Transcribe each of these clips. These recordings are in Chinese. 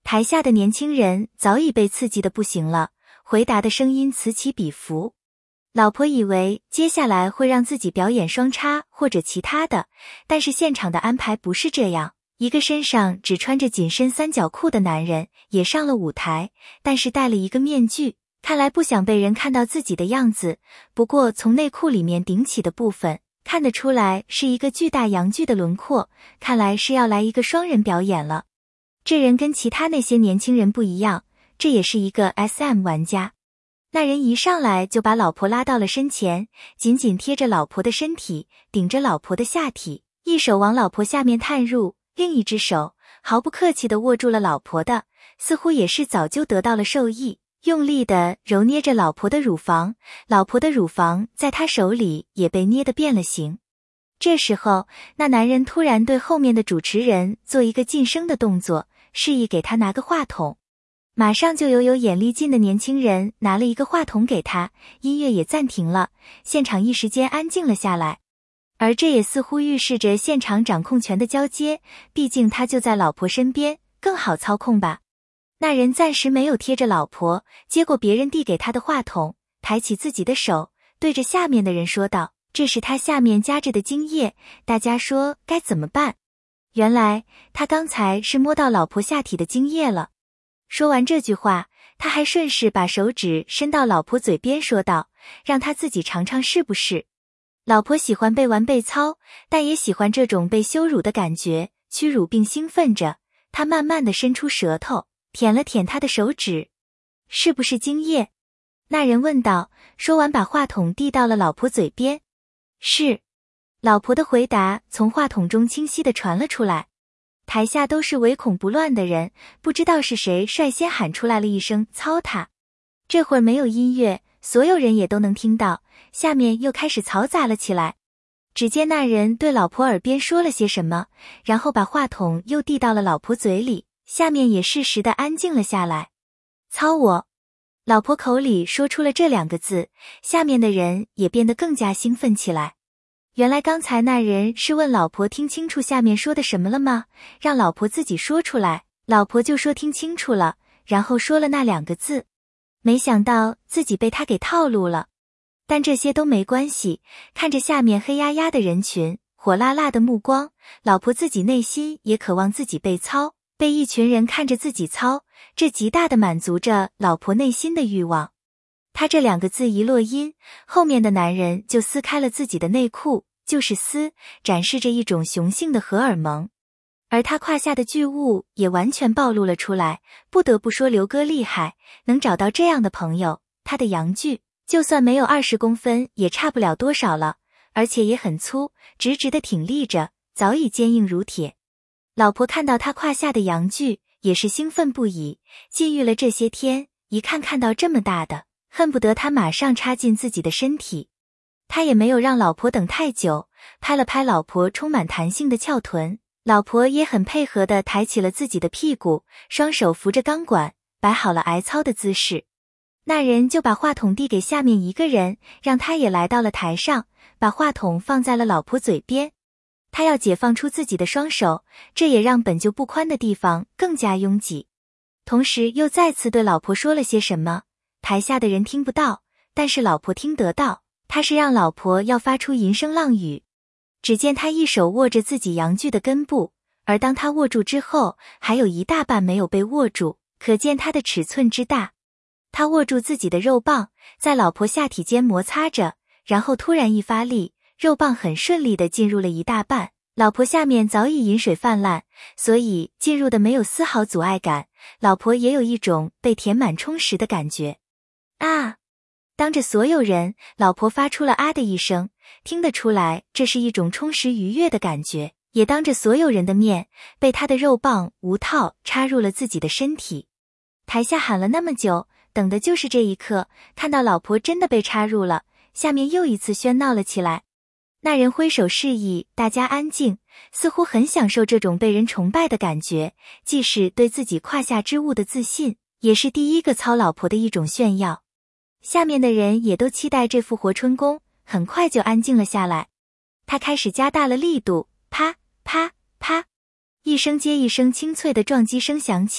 台下的年轻人早已被刺激得不行了，回答的声音此起彼伏。老婆以为接下来会让自己表演双叉或者其他的，但是现场的安排不是这样。一个身上只穿着紧身三角裤的男人也上了舞台，但是戴了一个面具，看来不想被人看到自己的样子。不过从内裤里面顶起的部分看得出来是一个巨大阳具的轮廓，看来是要来一个双人表演了。这人跟其他那些年轻人不一样，这也是一个 SM 玩家。那人一上来就把老婆拉到了身前，紧紧贴着老婆的身体，顶着老婆的下体，一手往老婆下面探入，另一只手毫不客气地握住了老婆的，似乎也是早就得到了授意，用力地揉捏着老婆的乳房，老婆的乳房在他手里也被捏得变了形。这时候，那男人突然对后面的主持人做一个噤声的动作，示意给他拿个话筒。马上就有眼力劲的年轻人拿了一个话筒给他，音乐也暂停了，现场一时间安静了下来。而这也似乎预示着现场掌控权的交接，毕竟他就在老婆身边，更好操控吧。那人暂时没有贴着老婆，接过别人递给他的话筒，抬起自己的手，对着下面的人说道：这是他下面夹着的精液，大家说该怎么办？原来他刚才是摸到老婆下体的精液了。说完这句话，他还顺势把手指伸到老婆嘴边说道：让他自己尝尝是不是？老婆喜欢被玩被操，但也喜欢这种被羞辱的感觉，屈辱并兴奋着。他慢慢地伸出舌头，舔了舔他的手指。是不是精液？那人问道，说完把话筒递到了老婆嘴边。是。老婆的回答从话筒中清晰地传了出来。台下都是唯恐不乱的人，不知道是谁率先喊出来了一声操他。这会儿没有音乐，所有人也都能听到，下面又开始嘈杂了起来。只见那人对老婆耳边说了些什么，然后把话筒又递到了老婆嘴里，下面也适时地安静了下来。操我！老婆口里说出了这两个字，下面的人也变得更加兴奋起来。原来刚才那人是问老婆听清楚下面说的什么了吗？让老婆自己说出来，老婆就说听清楚了，然后说了那两个字。没想到自己被他给套路了。但这些都没关系，看着下面黑压压的人群，火辣辣的目光，老婆自己内心也渴望自己被操，被一群人看着自己操，这极大的满足着老婆内心的欲望。他这两个字一落音，后面的男人就撕开了自己的内裤，就是撕，展示着一种雄性的荷尔蒙。而他胯下的巨物也完全暴露了出来，不得不说刘哥厉害，能找到这样的朋友。他的阳具就算没有20公分也差不了多少了，而且也很粗，直直的挺立着，早已坚硬如铁。老婆看到他胯下的阳具也是兴奋不已，禁欲了这些天，一看到这么大的，恨不得他马上插进自己的身体。他也没有让老婆等太久，拍了拍老婆充满弹性的翘臀，老婆也很配合地抬起了自己的屁股，双手扶着钢管，摆好了挨操的姿势。那人就把话筒递给下面一个人，让他也来到了台上，把话筒放在了老婆嘴边。他要解放出自己的双手，这也让本就不宽的地方更加拥挤。同时又再次对老婆说了些什么，台下的人听不到，但是老婆听得到，他是让老婆要发出银声浪语。只见他一手握着自己阳具的根部，而当他握住之后，还有一大半没有被握住，可见他的尺寸之大。他握住自己的肉棒，在老婆下体间摩擦着，然后突然一发力，肉棒很顺利地进入了一大半。老婆下面早已饮水泛滥，所以进入的没有丝毫阻碍感，老婆也有一种被填满充实的感觉。啊！当着所有人，老婆发出了啊的一声，听得出来这是一种充实愉悦的感觉，也当着所有人的面，被他的肉棒无套插入了自己的身体。台下喊了那么久，等的就是这一刻，看到老婆真的被插入了，下面又一次喧闹了起来。那人挥手示意大家安静，似乎很享受这种被人崇拜的感觉，既是对自己胯下之物的自信，也是第一个操老婆的一种炫耀。下面的人也都期待这副活春宫，很快就安静了下来。他开始加大了力度，啪啪啪，一声接一声清脆的撞击声响起，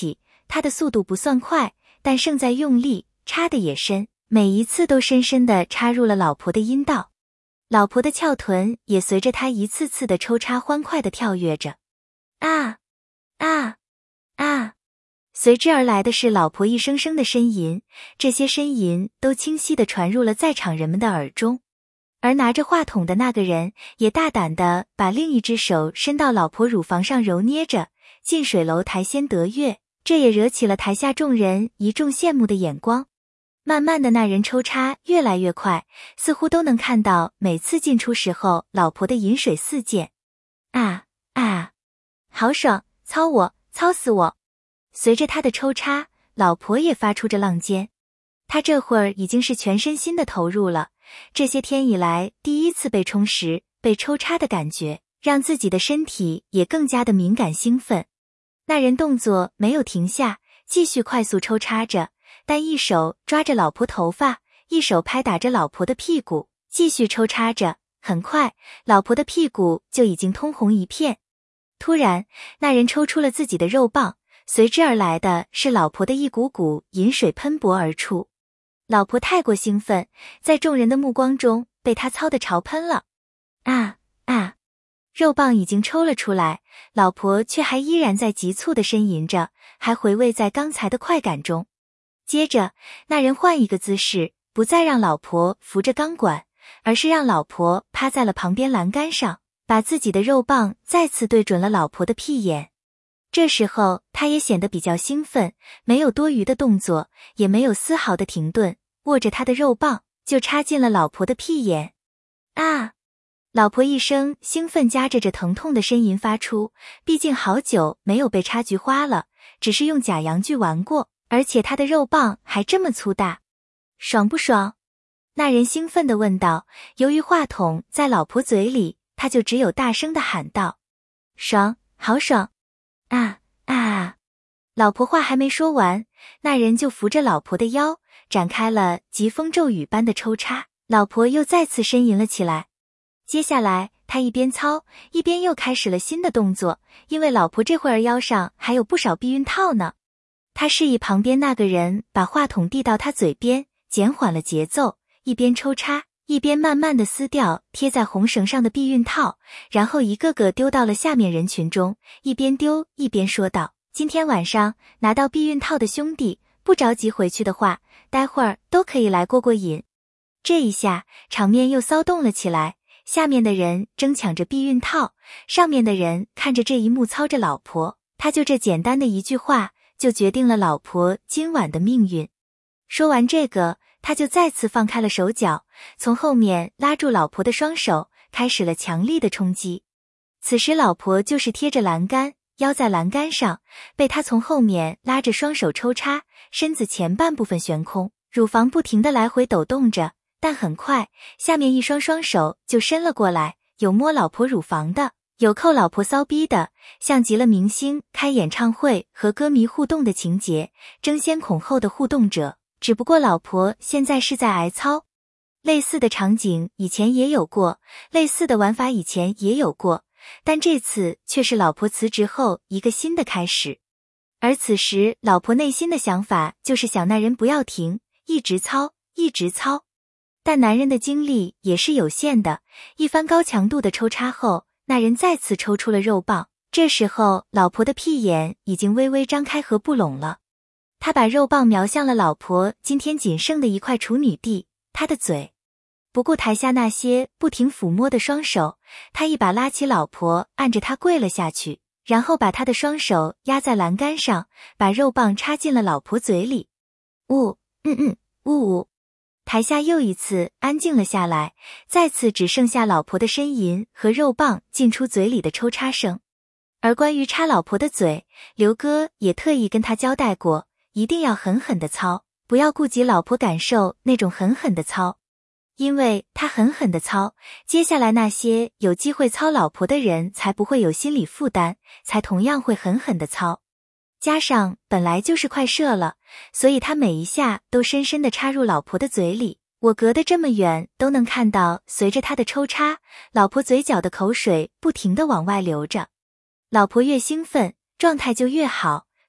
他的速度不算快，但胜在用力，插得也深，每一次都深深地插入了老婆的阴道。老婆的翘臀也随着他一次次的抽插欢快地跳跃着。啊啊啊！随之而来的是老婆一声声的呻吟，这些呻吟都清晰地传入了在场人们的耳中。而拿着话筒的那个人也大胆地把另一只手伸到老婆乳房上揉捏着，近水楼台先得月，这也惹起了台下众人一众羡慕的眼光。慢慢的，那人抽插越来越快，似乎都能看到每次进出时候老婆的饮水四溅。啊啊，好爽，操我，操死我！随着他的抽插，老婆也发出着浪尖。他这会儿已经是全身心的投入了，这些天以来第一次被充实、被抽插的感觉，让自己的身体也更加的敏感兴奋。那人动作没有停下，继续快速抽插着，但一手抓着老婆头发，一手拍打着老婆的屁股，继续抽插着。很快，老婆的屁股就已经通红一片。突然，那人抽出了自己的肉棒，随之而来的是老婆的一股股饮水喷薄而出。老婆太过兴奋，在众人的目光中被他操得潮喷了。啊啊！肉棒已经抽了出来，老婆却还依然在急促地呻吟着，还回味在刚才的快感中。接着，那人换一个姿势，不再让老婆扶着钢管，而是让老婆趴在了旁边栏杆上，把自己的肉棒再次对准了老婆的屁眼。这时候他也显得比较兴奋，没有多余的动作，也没有丝毫的停顿，握着他的肉棒就插进了老婆的屁眼。啊！老婆一声兴奋夹着着疼痛的呻吟发出，毕竟好久没有被插菊花了，只是用假阳具玩过，而且他的肉棒还这么粗大。爽不爽？那人兴奋地问道。由于话筒在老婆嘴里，他就只有大声地喊道：爽，好爽！啊啊！老婆话还没说完，那人就扶着老婆的腰，展开了疾风骤雨般的抽插，老婆又再次呻吟了起来。接下来，他一边操，一边又开始了新的动作，因为老婆这会儿腰上还有不少避孕套呢。他示意旁边那个人把话筒递到他嘴边，减缓了节奏，一边抽插，一边慢慢地撕掉贴在红绳上的避孕套，然后一个个丢到了下面人群中，一边丢一边说道：今天晚上拿到避孕套的兄弟，不着急回去的话，待会儿都可以来过过瘾。这一下，场面又骚动了起来，下面的人争抢着避孕套，上面的人看着这一幕操着老婆，他就这简单的一句话，就决定了老婆今晚的命运。说完这个，他就再次放开了手脚，从后面拉住老婆的双手，开始了强力的冲击。此时老婆就是贴着栏杆，腰在栏杆上，被他从后面拉着双手抽插，身子前半部分悬空，乳房不停地来回抖动着，但很快，下面一双双手就伸了过来，有摸老婆乳房的，有扣老婆骚逼的，像极了明星开演唱会和歌迷互动的情节，争先恐后的互动者。只不过老婆现在是在挨操。类似的场景以前也有过，类似的玩法以前也有过，但这次却是老婆辞职后一个新的开始。而此时老婆内心的想法就是想那人不要停，一直操，一直操。但男人的精力也是有限的，一番高强度的抽插后，那人再次抽出了肉棒，这时候老婆的屁眼已经微微张开合不拢了。他把肉棒瞄向了老婆今天仅剩的一块处女地，她的嘴。不顾台下那些不停抚摸的双手，他一把拉起老婆，按着她跪了下去，然后把她的双手压在栏杆上，把肉棒插进了老婆嘴里。呜呜。台下又一次安静了下来，再次只剩下老婆的呻吟和肉棒进出嘴里的抽插声。而关于插老婆的嘴，刘哥也特意跟他交代过，一定要狠狠的操，不要顾及老婆感受那种狠狠的操。因为他狠狠的操，接下来那些有机会操老婆的人才不会有心理负担，才同样会狠狠的操。加上本来就是快射了，所以他每一下都深深地插入老婆的嘴里，我隔得这么远都能看到，随着他的抽插，老婆嘴角的口水不停地往外流着。老婆越兴奋，状态就越好，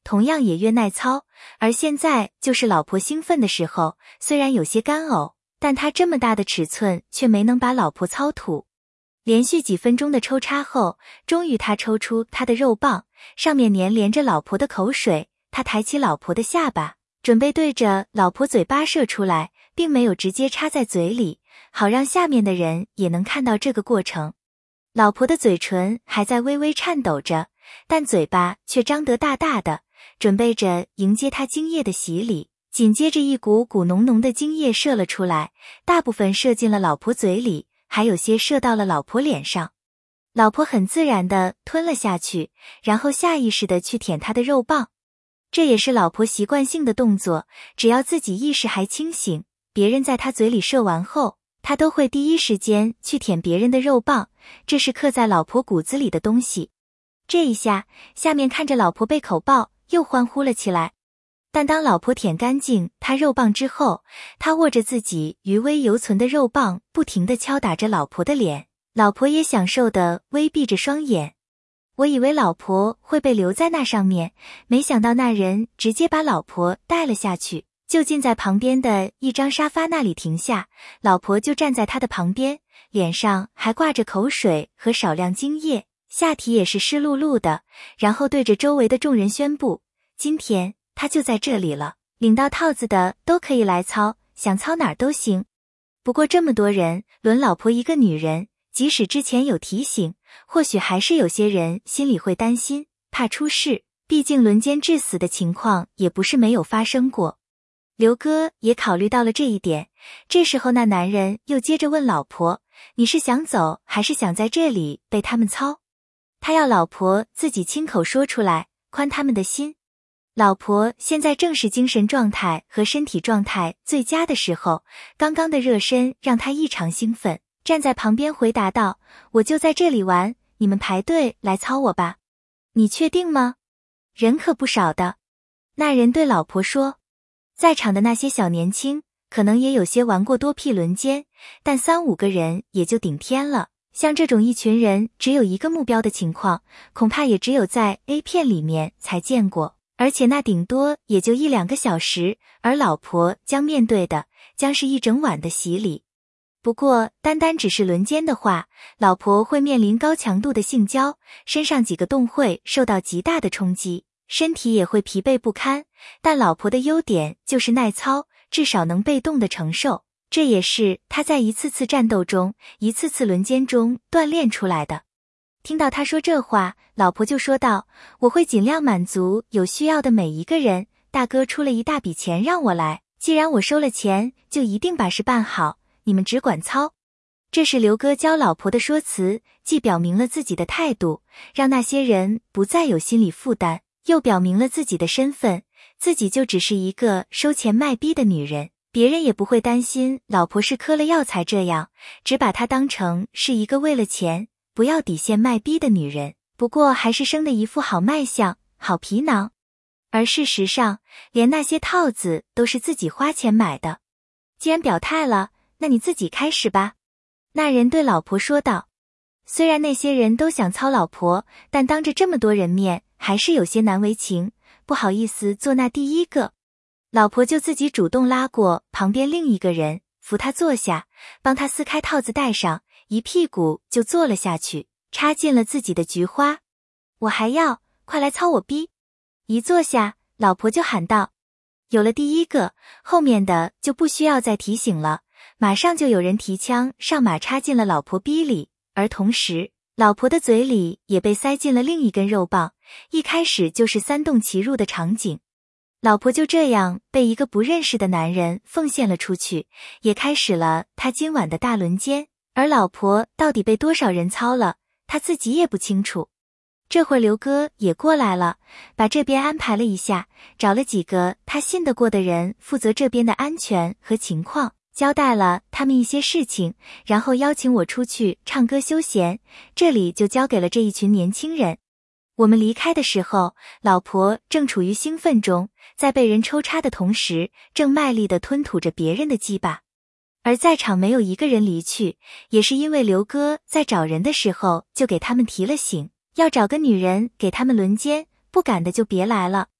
同样也越耐操，而现在就是老婆兴奋的时候，虽然有些干呕，但他这么大的尺寸却没能把老婆操土。连续几分钟的抽插后，终于他抽出他的肉棒，上面粘连着老婆的口水，他抬起老婆的下巴，准备对着老婆嘴巴射出来，并没有直接插在嘴里，好让下面的人也能看到这个过程。老婆的嘴唇还在微微颤抖着，但嘴巴却张得大大的，准备着迎接他精液的洗礼。紧接着一股股浓浓的精液射了出来，大部分射进了老婆嘴里，还有些射到了老婆脸上。老婆很自然地吞了下去，然后下意识地去舔他的肉棒。这也是老婆习惯性的动作，只要自己意识还清醒，别人在他嘴里射完后，他都会第一时间去舔别人的肉棒，这是刻在老婆骨子里的东西。这一下，下面看着老婆被口爆，又欢呼了起来。但当老婆舔干净他肉棒之后，他握着自己余威犹存的肉棒，不停地敲打着老婆的脸，老婆也享受地微闭着双眼。我以为老婆会被留在那上面，没想到那人直接把老婆带了下去，就近在旁边的一张沙发那里停下，老婆就站在他的旁边，脸上还挂着口水和少量精液，下体也是湿漉漉的，然后对着周围的众人宣布，今天他就在这里了，领到套子的都可以来操，想操哪儿都行。不过这么多人，轮老婆一个女人，即使之前有提醒，或许还是有些人心里会担心，怕出事，毕竟轮奸致死的情况也不是没有发生过。刘哥也考虑到了这一点，这时候那男人又接着问老婆，你是想走还是想在这里被他们操？他要老婆自己亲口说出来，宽他们的心。老婆现在正是精神状态和身体状态最佳的时候，刚刚的热身让她异常兴奋，站在旁边回答道，我就在这里玩，你们排队来操我吧。你确定吗？人可不少的。那人对老婆说，在场的那些小年轻，可能也有些玩过多屁轮奸，但3-5个人也就顶天了。像这种一群人只有一个目标的情况，恐怕也只有在 A 片里面才见过。而且那顶多也就1-2个小时，而老婆将面对的将是一整晚的洗礼。不过单单只是轮奸的话，老婆会面临高强度的性交，身上几个洞会受到极大的冲击，身体也会疲惫不堪。但老婆的优点就是耐操，至少能被动的承受，这也是她在一次次战斗中、一次次轮奸中锻炼出来的。听到他说这话，老婆就说道，我会尽量满足有需要的每一个人，大哥出了一大笔钱让我来，既然我收了钱，就一定把事办好，你们只管操。这是刘哥教老婆的说辞，既表明了自己的态度，让那些人不再有心理负担，又表明了自己的身份，自己就只是一个收钱卖逼的女人，别人也不会担心老婆是嗑了药才这样，只把她当成是一个为了钱不要底线卖逼的女人，不过还是生的一副好卖相、好皮囊。而事实上，连那些套子都是自己花钱买的。既然表态了，那你自己开始吧。那人对老婆说道。虽然那些人都想操老婆，但当着这么多人面，还是有些难为情，不好意思做那第一个。老婆就自己主动拉过旁边另一个人，扶他坐下，帮他撕开套子戴上，一屁股就坐了下去，插进了自己的菊花。我还要，快来操我逼！一坐下，老婆就喊道。有了第一个，后面的就不需要再提醒了，马上就有人提枪上马插进了老婆逼里，而同时，老婆的嘴里也被塞进了另一根肉棒，一开始就是3洞齐入的场景。老婆就这样被一个不认识的男人奉献了出去，也开始了他今晚的大轮奸。而老婆到底被多少人操了，他自己也不清楚。这会儿刘哥也过来了，把这边安排了一下，找了几个他信得过的人负责这边的安全和情况，交代了他们一些事情，然后邀请我出去唱歌休闲，这里就交给了这一群年轻人。我们离开的时候，老婆正处于兴奋中，在被人抽插的同时，正卖力地吞吐着别人的鸡巴。而在场没有一个人离去，也是因为刘哥在找人的时候就给他们提了醒，要找个女人给他们轮奸，不敢的就别来了。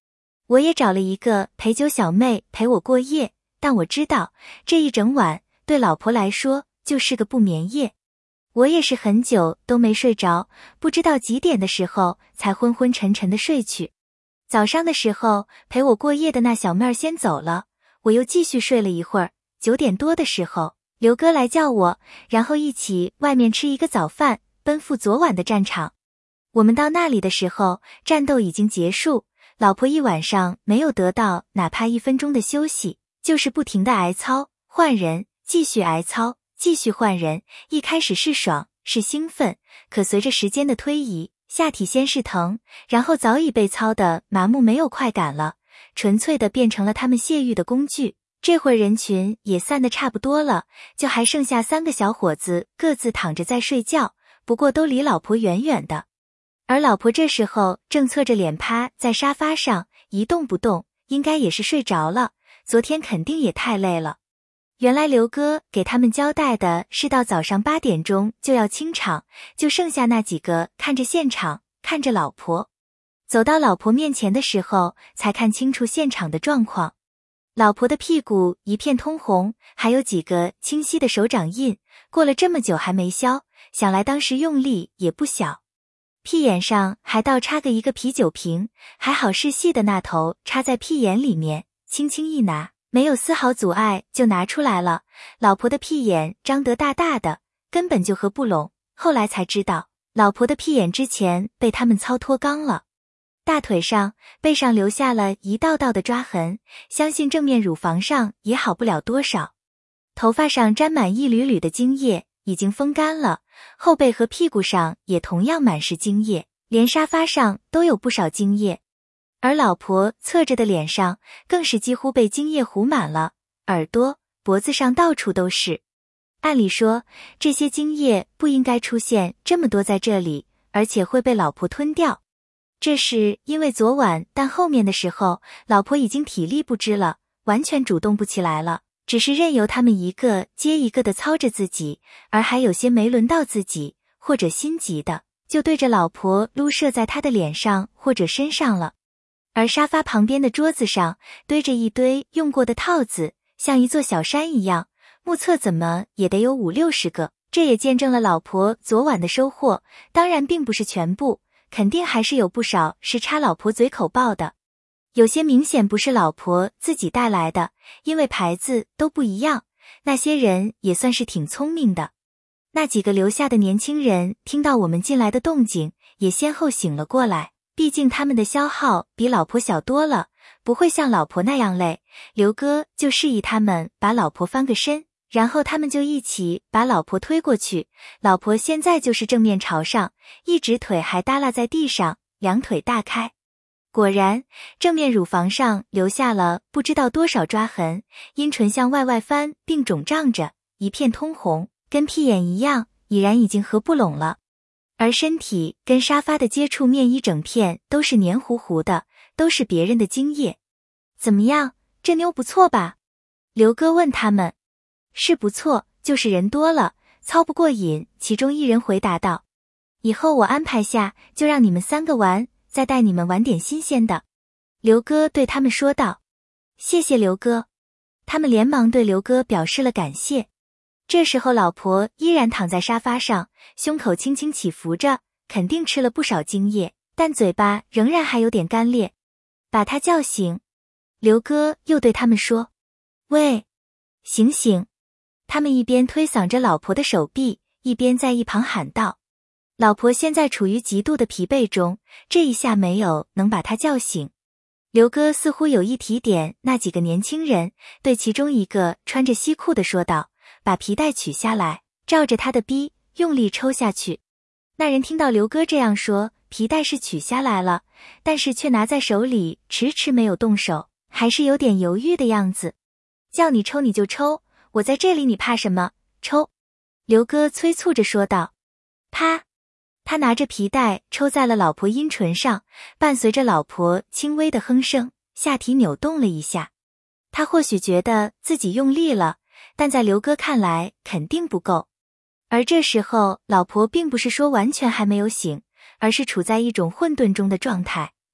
我也找了一个陪酒小妹陪我过夜，但我知道这一整晚对老婆来说就是个不眠夜。我也是很久都没睡着，不知道几点的时候才昏昏沉沉的睡去。早上的时候陪我过夜的那小妹儿先走了，我又继续睡了一会儿。9点多的时候，刘哥来叫我，然后一起外面吃一个早饭，奔赴昨晚的战场。我们到那里的时候，战斗已经结束，老婆一晚上没有得到哪怕1分钟的休息，就是不停地挨操，换人，继续挨操，继续换人。一开始是爽，是兴奋，可随着时间的推移，下体先是疼，然后早已被操得麻木，没有快感了，纯粹的变成了他们泄欲的工具。这会儿人群也散得差不多了，就还剩下3个小伙子各自躺着在睡觉，不过都离老婆远远的。而老婆这时候正侧着脸趴在沙发上一动不动，应该也是睡着了，昨天肯定也太累了。原来刘哥给他们交代的是到早上8点钟就要清场，就剩下那几个看着现场，看着老婆。走到老婆面前的时候，才看清楚现场的状况。老婆的屁股一片通红，还有几个清晰的手掌印，过了这么久还没消，想来当时用力也不小。屁眼上还倒插个一个啤酒瓶，还好是细的那头插在屁眼里面，轻轻一拿，没有丝毫阻碍就拿出来了。老婆的屁眼张得大大的，根本就合不拢，后来才知道，老婆的屁眼之前被他们操脱肛了。大腿上、背上留下了一道道的抓痕，相信正面乳房上也好不了多少。头发上沾满一缕缕的精液，已经风干了，后背和屁股上也同样满是精液，连沙发上都有不少精液。而老婆侧着的脸上更是几乎被精液糊满了，耳朵、脖子上到处都是。按理说，这些精液不应该出现这么多在这里，而且会被老婆吞掉。这是因为昨晚但后面的时候，老婆已经体力不支了，完全主动不起来了，只是任由他们一个接一个的操着自己，而还有些没轮到自己，或者心急的，就对着老婆撸射在她的脸上或者身上了。而沙发旁边的桌子上堆着一堆用过的套子，像一座小山一样，目测怎么也得有50-60个，这也见证了老婆昨晚的收获，当然并不是全部，肯定还是有不少是插老婆嘴口爆的。有些明显不是老婆自己带来的，因为牌子都不一样，那些人也算是挺聪明的。那几个留下的年轻人听到我们进来的动静，也先后醒了过来，毕竟他们的消耗比老婆小多了，不会像老婆那样累。刘哥就示意他们把老婆翻个身，然后他们就一起把老婆推过去。老婆现在就是正面朝上，一只腿还耷拉在地上，两腿大开。果然，正面乳房上留下了不知道多少抓痕，阴唇向外翻并肿胀着，一片通红，跟屁眼一样，已然已经合不拢了。而身体跟沙发的接触面一整片都是黏糊糊的，都是别人的精液。怎么样，这妞不错吧？刘哥问他们。是不错，就是人多了，操不过瘾，其中一人回答道。以后我安排下，就让你们3个玩，再带你们玩点新鲜的。刘哥对他们说道。谢谢刘哥。他们连忙对刘哥表示了感谢。这时候老婆依然躺在沙发上，胸口轻轻起伏着，肯定吃了不少精液，但嘴巴仍然还有点干裂。把她叫醒。刘哥又对他们说。喂，醒醒。他们一边推搡着老婆的手臂，一边在一旁喊道。老婆现在处于极度的疲惫中，这一下没有能把她叫醒。刘哥似乎有意提点那几个年轻人，对其中一个穿着西裤的说道，把皮带取下来，照着他的逼用力抽下去。那人听到刘哥这样说，皮带是取下来了，但是却拿在手里迟迟没有动手，还是有点犹豫的样子。叫你抽你就抽，我在这里你怕什么？抽！刘哥催促着说道。啪！他拿着皮带抽在了老婆阴唇上，伴随着老婆轻微的哼声，下体扭动了一下。他或许觉得自己用力了，但在刘哥看来肯定不够。而这时候老婆并不是说完全还没有醒，而是处在一种混沌中的状态，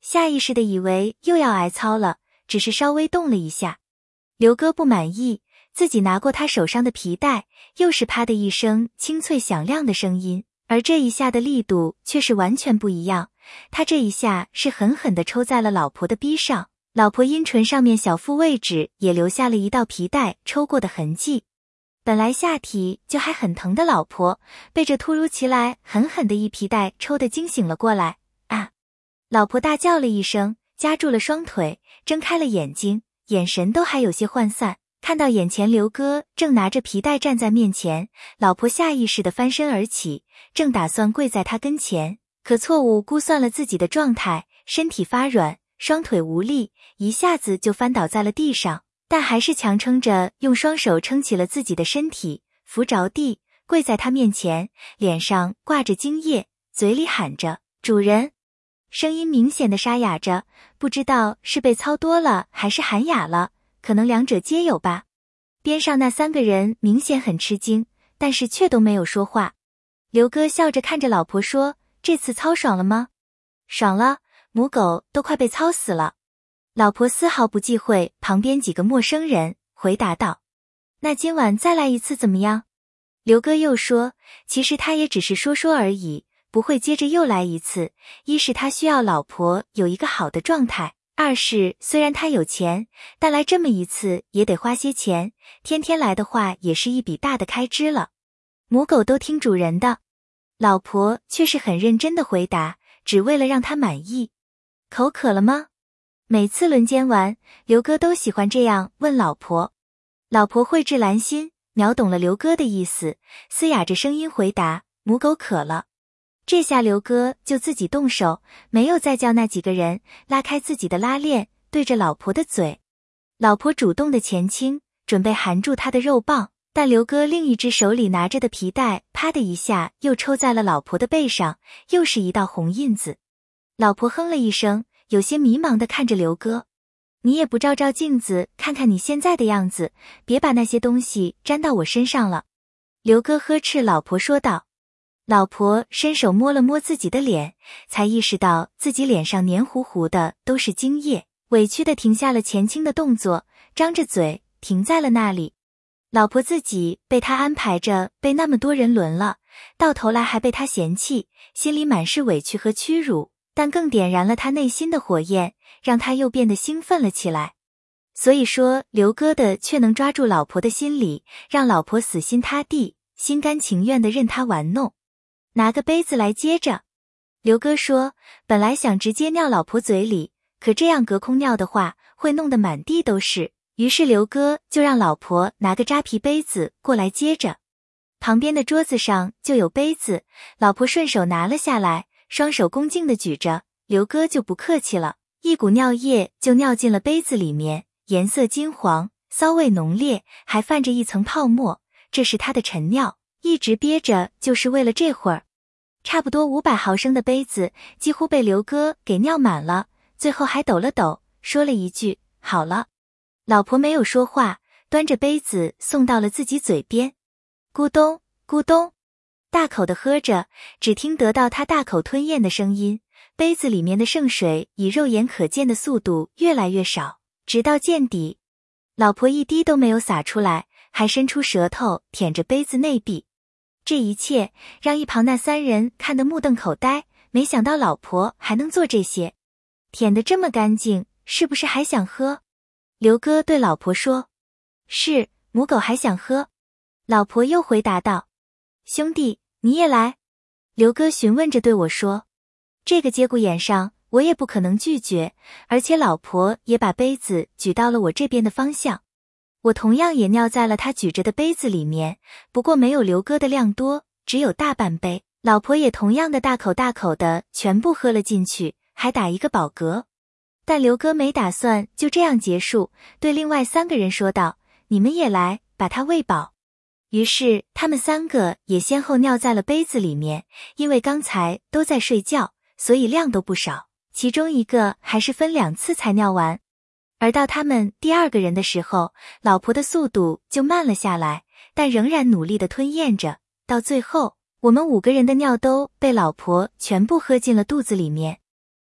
下意识地以为又要挨操了，只是稍微动了一下。刘哥不满意，自己拿过他手上的皮带，又是啪的一声清脆响亮的声音，而这一下的力度却是完全不一样。他这一下是狠狠地抽在了老婆的逼上，老婆阴唇上面小腹位置也留下了一道皮带抽过的痕迹。本来下体就还很疼的老婆，被这突如其来狠狠的一皮带抽得惊醒了过来。啊！老婆大叫了一声，夹住了双腿，睁开了眼睛，眼神都还有些涣散。看到眼前刘哥正拿着皮带站在面前，老婆下意识地翻身而起，正打算跪在他跟前，可错误估算了自己的状态，身体发软，双腿无力，一下子就翻倒在了地上，但还是强撑着用双手撑起了自己的身体，扶着地，跪在他面前，脸上挂着精液，嘴里喊着主人，声音明显的沙哑着，不知道是被操多了还是喊哑了，可能两者皆有吧。边上那3个人明显很吃惊，但是却都没有说话。刘哥笑着看着老婆说，这次操爽了吗？爽了，母狗都快被操死了。老婆丝毫不忌讳旁边几个陌生人，回答道，那今晚再来一次怎么样？刘哥又说，其实他也只是说说而已，不会接着又来一次，一是他需要老婆有一个好的状态，二是虽然他有钱，但来这么一次也得花些钱，天天来的话也是一笔大的开支了。母狗都听主人的。老婆却是很认真的回答，只为了让他满意。口渴了吗？每次轮奸完，刘哥都喜欢这样问老婆。老婆蕙质兰心，秒懂了刘哥的意思，嘶哑着声音回答，母狗渴了。这下刘哥就自己动手，没有再叫那几个人，拉开自己的拉链，对着老婆的嘴。老婆主动的前倾，准备含住他的肉棒，但刘哥另一只手里拿着的皮带啪的一下又抽在了老婆的背上，又是一道红印子。老婆哼了一声，有些迷茫地看着刘哥，你也不照照镜子看看你现在的样子，别把那些东西粘到我身上了。刘哥呵斥老婆说道。老婆伸手摸了摸自己的脸，才意识到自己脸上黏糊糊的都是精液，委屈地停下了前倾的动作，张着嘴停在了那里。老婆自己被他安排着被那么多人轮了，到头来还被他嫌弃，心里满是委屈和屈辱，但更点燃了他内心的火焰，让他又变得兴奋了起来。所以说刘哥的却能抓住老婆的心理，让老婆死心塌地，心甘情愿地任他玩弄。拿个杯子来接着。刘哥说，本来想直接尿老婆嘴里，可这样隔空尿的话，会弄得满地都是。于是刘哥就让老婆拿个扎皮杯子过来接着。旁边的桌子上就有杯子，老婆顺手拿了下来，双手恭敬地举着，刘哥就不客气了，一股尿液就尿进了杯子里面，颜色金黄，骚味浓烈，还泛着一层泡沫，这是他的陈尿，一直憋着就是为了这会儿。差不多500毫升的杯子几乎被刘哥给尿满了，最后还抖了抖，说了一句好了。老婆没有说话，端着杯子送到了自己嘴边，咕咚咕咚，大口的喝着，只听得到他大口吞咽的声音，杯子里面的圣水以肉眼可见的速度越来越少，直到见底。老婆一滴都没有洒出来，还伸出舌头舔着杯子内壁。这一切让一旁那3人看得目瞪口呆，没想到老婆还能做这些，舔得这么干净，是不是还想喝？刘哥对老婆说，是，母狗还想喝。老婆又回答道，兄弟，你也来。刘哥询问着对我说，这个节骨眼上我也不可能拒绝，而且老婆也把杯子举到了我这边的方向。我同样也尿在了他举着的杯子里面，不过没有刘哥的量多，只有大半杯。老婆也同样的大口大口的全部喝了进去，还打一个饱嗝。但刘哥没打算就这样结束，对另外3个人说道，你们也来，把他喂饱。于是他们3个也先后尿在了杯子里面，因为刚才都在睡觉，所以量都不少，其中一个还是分2次才尿完。而到他们第2个人的时候，老婆的速度就慢了下来，但仍然努力地吞咽着，到最后我们5个人的尿都被老婆全部喝进了肚子里面。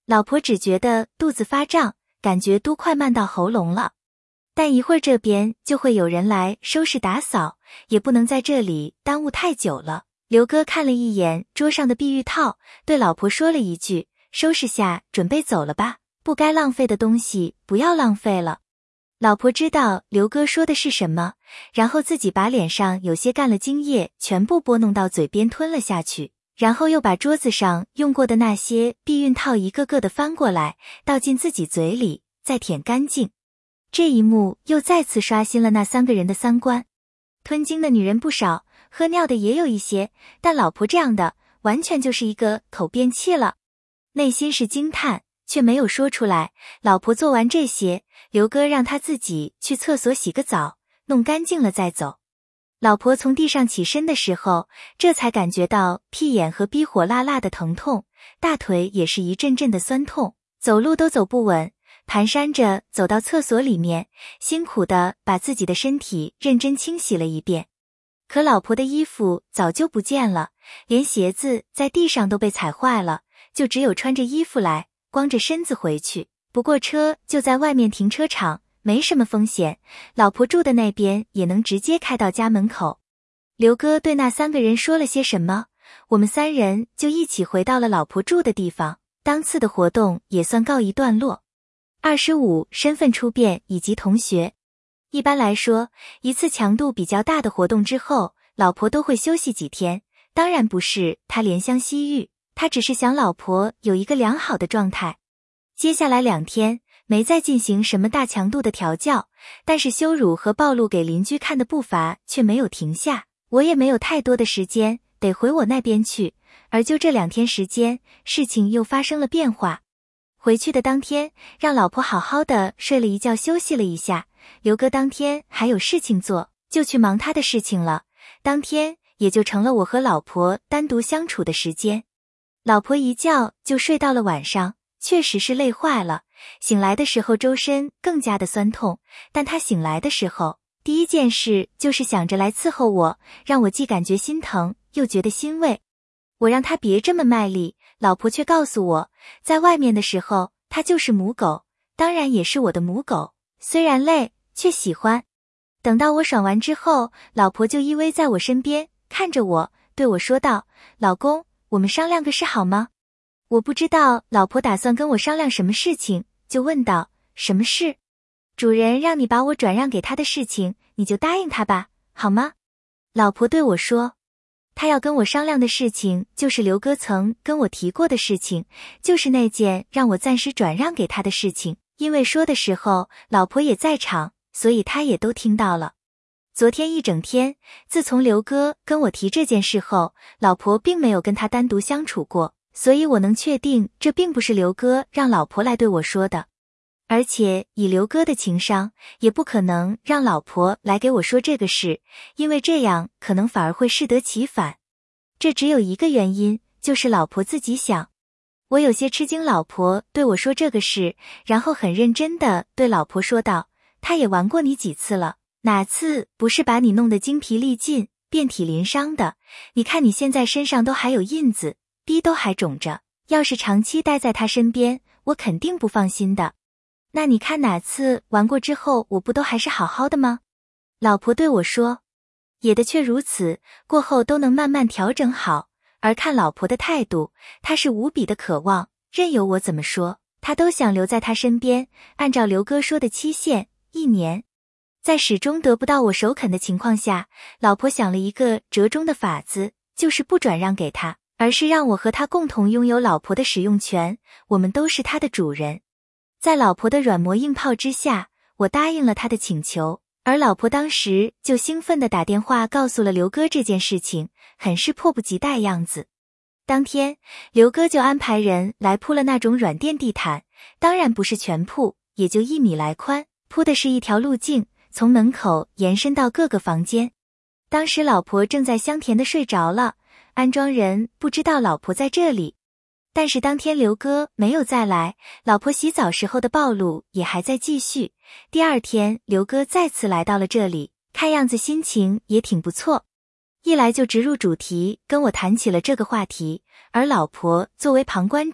老婆只觉得肚子发胀，感觉都快漫到喉咙了。但一会儿这边就会有人来收拾打扫，也不能在这里耽误太久了。刘哥看了一眼桌上的避孕套，对老婆说了一句：收拾下准备走了吧，不该浪费的东西不要浪费了。老婆知道刘哥说的是什么，然后自己把脸上有些干了精液全部拨弄到嘴边吞了下去，然后又把桌子上用过的那些避孕套一个个的翻过来，倒进自己嘴里，再舔干净。这一幕又再次刷新了那3个人的三观。吞精的女人不少，喝尿的也有一些，但老婆这样的完全就是一个口便器了。内心是惊叹，却没有说出来。老婆做完这些，刘哥让她自己去厕所洗个澡，弄干净了再走。老婆从地上起身的时候，这才感觉到屁眼和逼火辣辣的疼痛，大腿也是一阵阵的酸痛，走路都走不稳，蹒跚着走到厕所里面，辛苦地把自己的身体认真清洗了一遍。可老婆的衣服早就不见了，连鞋子在地上都被踩坏了，就只有穿着衣服来，光着身子回去。不过车就在外面停车场，没什么风险，老婆住的那边也能直接开到家门口。刘哥对那3个人说了些什么，我们3人就一起回到了老婆住的地方，当次的活动也算告一段落。25身份初变以及同学。一般来说，一次强度比较大的活动之后，老婆都会休息几天，当然不是他怜香惜玉，他只是想老婆有一个良好的状态。接下来2天没再进行什么大强度的调教，但是羞辱和暴露给邻居看的步伐却没有停下，我也没有太多的时间得回我那边去，而就这2天时间，事情又发生了变化。回去的当天，让老婆好好的睡了一觉休息了一下，刘哥当天还有事情做，就去忙他的事情了，当天也就成了我和老婆单独相处的时间。老婆一觉就睡到了晚上，确实是累坏了，醒来的时候周身更加的酸痛，但她醒来的时候，第一件事就是想着来伺候我，让我既感觉心疼，又觉得欣慰。我让她别这么卖力，老婆却告诉我，在外面的时候，她就是母狗，当然也是我的母狗，虽然累，却喜欢。等到我爽完之后，老婆就依偎在我身边，看着我，对我说道：老公，我们商量个事好吗？我不知道老婆打算跟我商量什么事情，就问道：什么事？主人让你把我转让给他的事情，你就答应他吧，好吗？老婆对我说，他要跟我商量的事情就是刘哥曾跟我提过的事情，就是那件让我暂时转让给他的事情，因为说的时候老婆也在场，所以他也都听到了。昨天一整天，自从刘哥跟我提这件事后，老婆并没有跟他单独相处过，所以我能确定这并不是刘哥让老婆来对我说的。而且以刘哥的情商，也不可能让老婆来给我说这个事，因为这样可能反而会适得其反。这只有一个原因，就是老婆自己想。我有些吃惊，老婆对我说这个事，然后很认真地对老婆说道：他也玩过你几次了，哪次不是把你弄得精疲力尽，遍体鳞伤的？你看你现在身上都还有印子，逼都还肿着，要是长期待在他身边，我肯定不放心的。那你看哪次玩过之后，我不都还是好好的吗？老婆对我说，也的确如此，过后都能慢慢调整好。而看老婆的态度，她是无比的渴望，任由我怎么说，她都想留在他身边。按照刘哥说的期限，1年。在始终得不到我首肯的情况下，老婆想了一个折中的法子，就是不转让给他，而是让我和他共同拥有老婆的使用权，我们都是他的主人。在老婆的软磨硬泡之下，我答应了他的请求，而老婆当时就兴奋地打电话告诉了刘哥这件事情，很是迫不及待样子。当天，刘哥就安排人来铺了那种软垫地毯，当然不是全铺，也就1米来宽，铺的是一条路径，从门口延伸到各个房间。当时老婆正在香甜地睡着了，安装人不知道老婆在这里。但是当天刘哥没有再来，老婆洗澡时候的暴露也还在继续。第2天，刘哥再次来到了这里，看样子心情也挺不错。一来就直入主题，跟我谈起了这个话题，而老婆作为旁观者，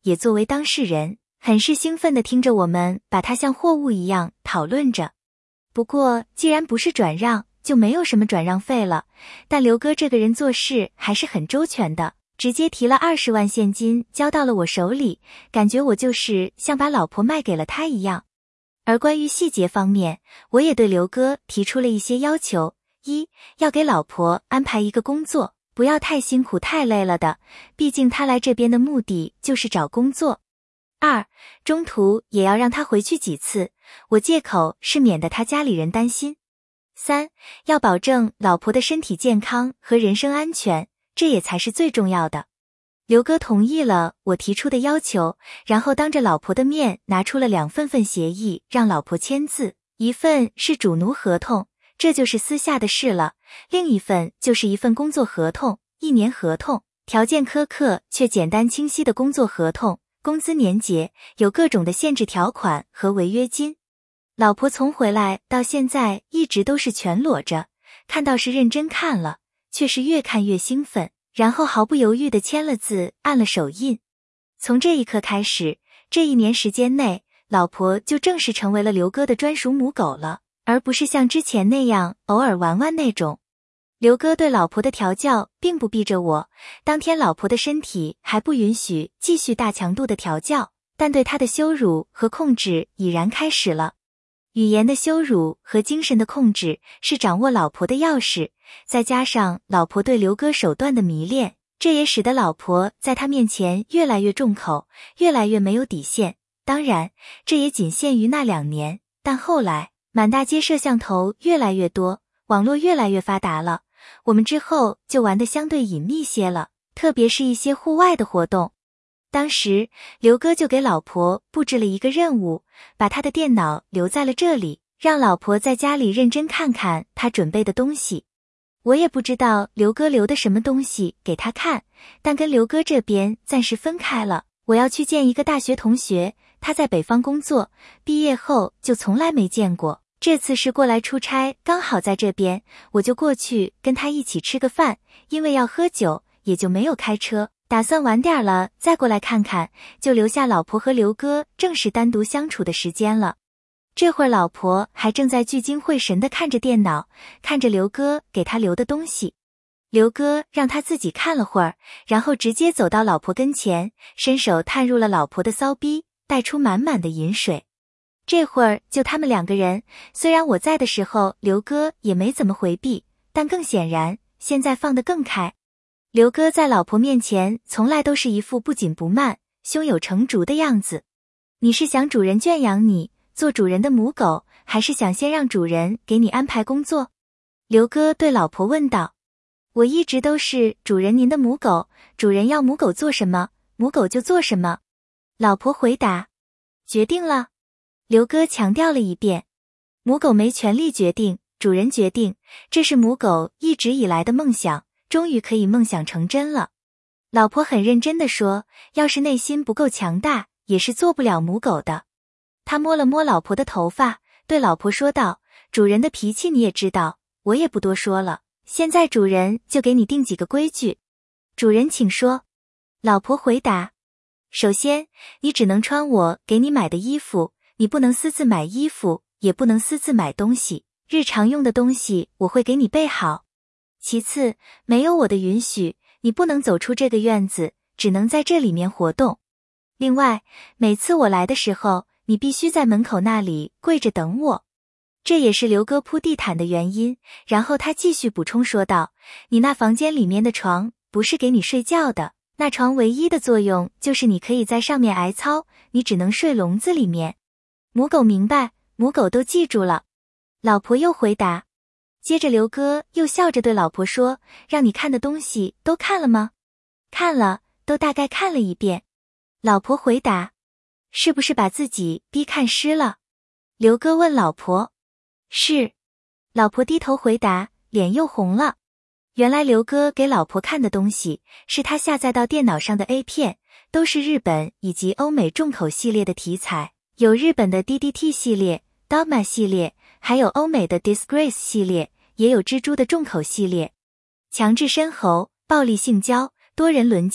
也作为当事人，很是兴奋地听着我们把它像货物一样讨论着。不过既然不是转让，就没有什么转让费了，但刘哥这个人做事还是很周全的，直接提了20万现金交到了我手里，感觉我就是像把老婆卖给了他一样。而关于细节方面，我也对刘哥提出了一些要求：一，要给老婆安排一个工作，不要太辛苦太累了的，毕竟他来这边的目的就是找工作。二，中途也要让他回去几次，我借口是免得他家里人担心。三，要保证老婆的身体健康和人身安全，这也才是最重要的。刘哥同意了我提出的要求，然后当着老婆的面拿出了2份协议让老婆签字，一份是主奴合同，这就是私下的事了，另一份就是一份工作合同，1年合同，条件苛刻却简单清晰的工作合同，工资年结，有各种的限制条款和违约金。老婆从回来到现在一直都是全裸着，看到是认真看了，却是越看越兴奋，然后毫不犹豫地签了字，按了手印。从这一刻开始，这1年时间内，老婆就正式成为了刘哥的专属母狗了，而不是像之前那样偶尔玩玩那种。刘哥对老婆的调教并不逼着我，当天老婆的身体还不允许继续大强度的调教，但对她的羞辱和控制已然开始了。语言的羞辱和精神的控制是掌握老婆的钥匙，再加上老婆对刘哥手段的迷恋，这也使得老婆在他面前越来越重口，越来越没有底线。当然，这也仅限于那2年，但后来满大街摄像头越来越多，网络越来越发达了，我们之后就玩得相对隐秘些了，特别是一些户外的活动。当时刘哥就给老婆布置了一个任务，把他的电脑留在了这里，让老婆在家里认真看看他准备的东西。我也不知道刘哥留的什么东西给他看，但跟刘哥这边暂时分开了，我要去见一个大学同学，他在北方工作，毕业后就从来没见过，这次是过来出差，刚好在这边，我就过去跟他一起吃个饭，因为要喝酒，也就没有开车，打算晚点了再过来看看，就留下老婆和刘哥正式单独相处的时间了。这会儿老婆还正在聚精会神地看着电脑，看着刘哥给他留的东西。刘哥让他自己看了会儿，然后直接走到老婆跟前，伸手探入了老婆的骚逼，带出满满的饮水。这会儿就他们2个人，虽然我在的时候刘哥也没怎么回避，但更显然现在放得更开。刘哥在老婆面前从来都是一副不紧不慢，胸有成竹的样子。你是想主人圈养你，做主人的母狗，还是想先让主人给你安排工作？刘哥对老婆问道。我一直都是主人您的母狗，主人要母狗做什么，母狗就做什么。老婆回答。决定了。刘哥强调了一遍。母狗没权利决定，主人决定，这是母狗一直以来的梦想，终于可以梦想成真了。老婆很认真地说，要是内心不够强大，也是做不了母狗的。他摸了摸老婆的头发，对老婆说道，主人的脾气你也知道，我也不多说了，现在主人就给你定几个规矩。主人请说。老婆回答。首先，你只能穿我给你买的衣服，你不能私自买衣服，也不能私自买东西，日常用的东西我会给你备好。其次，没有我的允许，你不能走出这个院子，只能在这里面活动。另外，每次我来的时候，你必须在门口那里跪着等我。这也是刘哥铺地毯的原因。然后他继续补充说道，你那房间里面的床不是给你睡觉的，那床唯一的作用就是你可以在上面挨操，你只能睡笼子里面。母狗明白，母狗都记住了。老婆又回答。接着刘哥又笑着对老婆说，让你看的东西都看了吗？看了，都大概看了一遍。老婆回答。是不是把自己逼看湿了？刘哥问老婆。是。老婆低头回答，脸又红了。原来刘哥给老婆看的东西是他下载到电脑上的 A 片，都是日本以及欧美重口系列的题材，有日本的 DDT 系列、Dogma 系列，还有欧美的 Disgrace 系列，也有蜘蛛的重口系列。强制深喉、暴力性交、多人轮奸、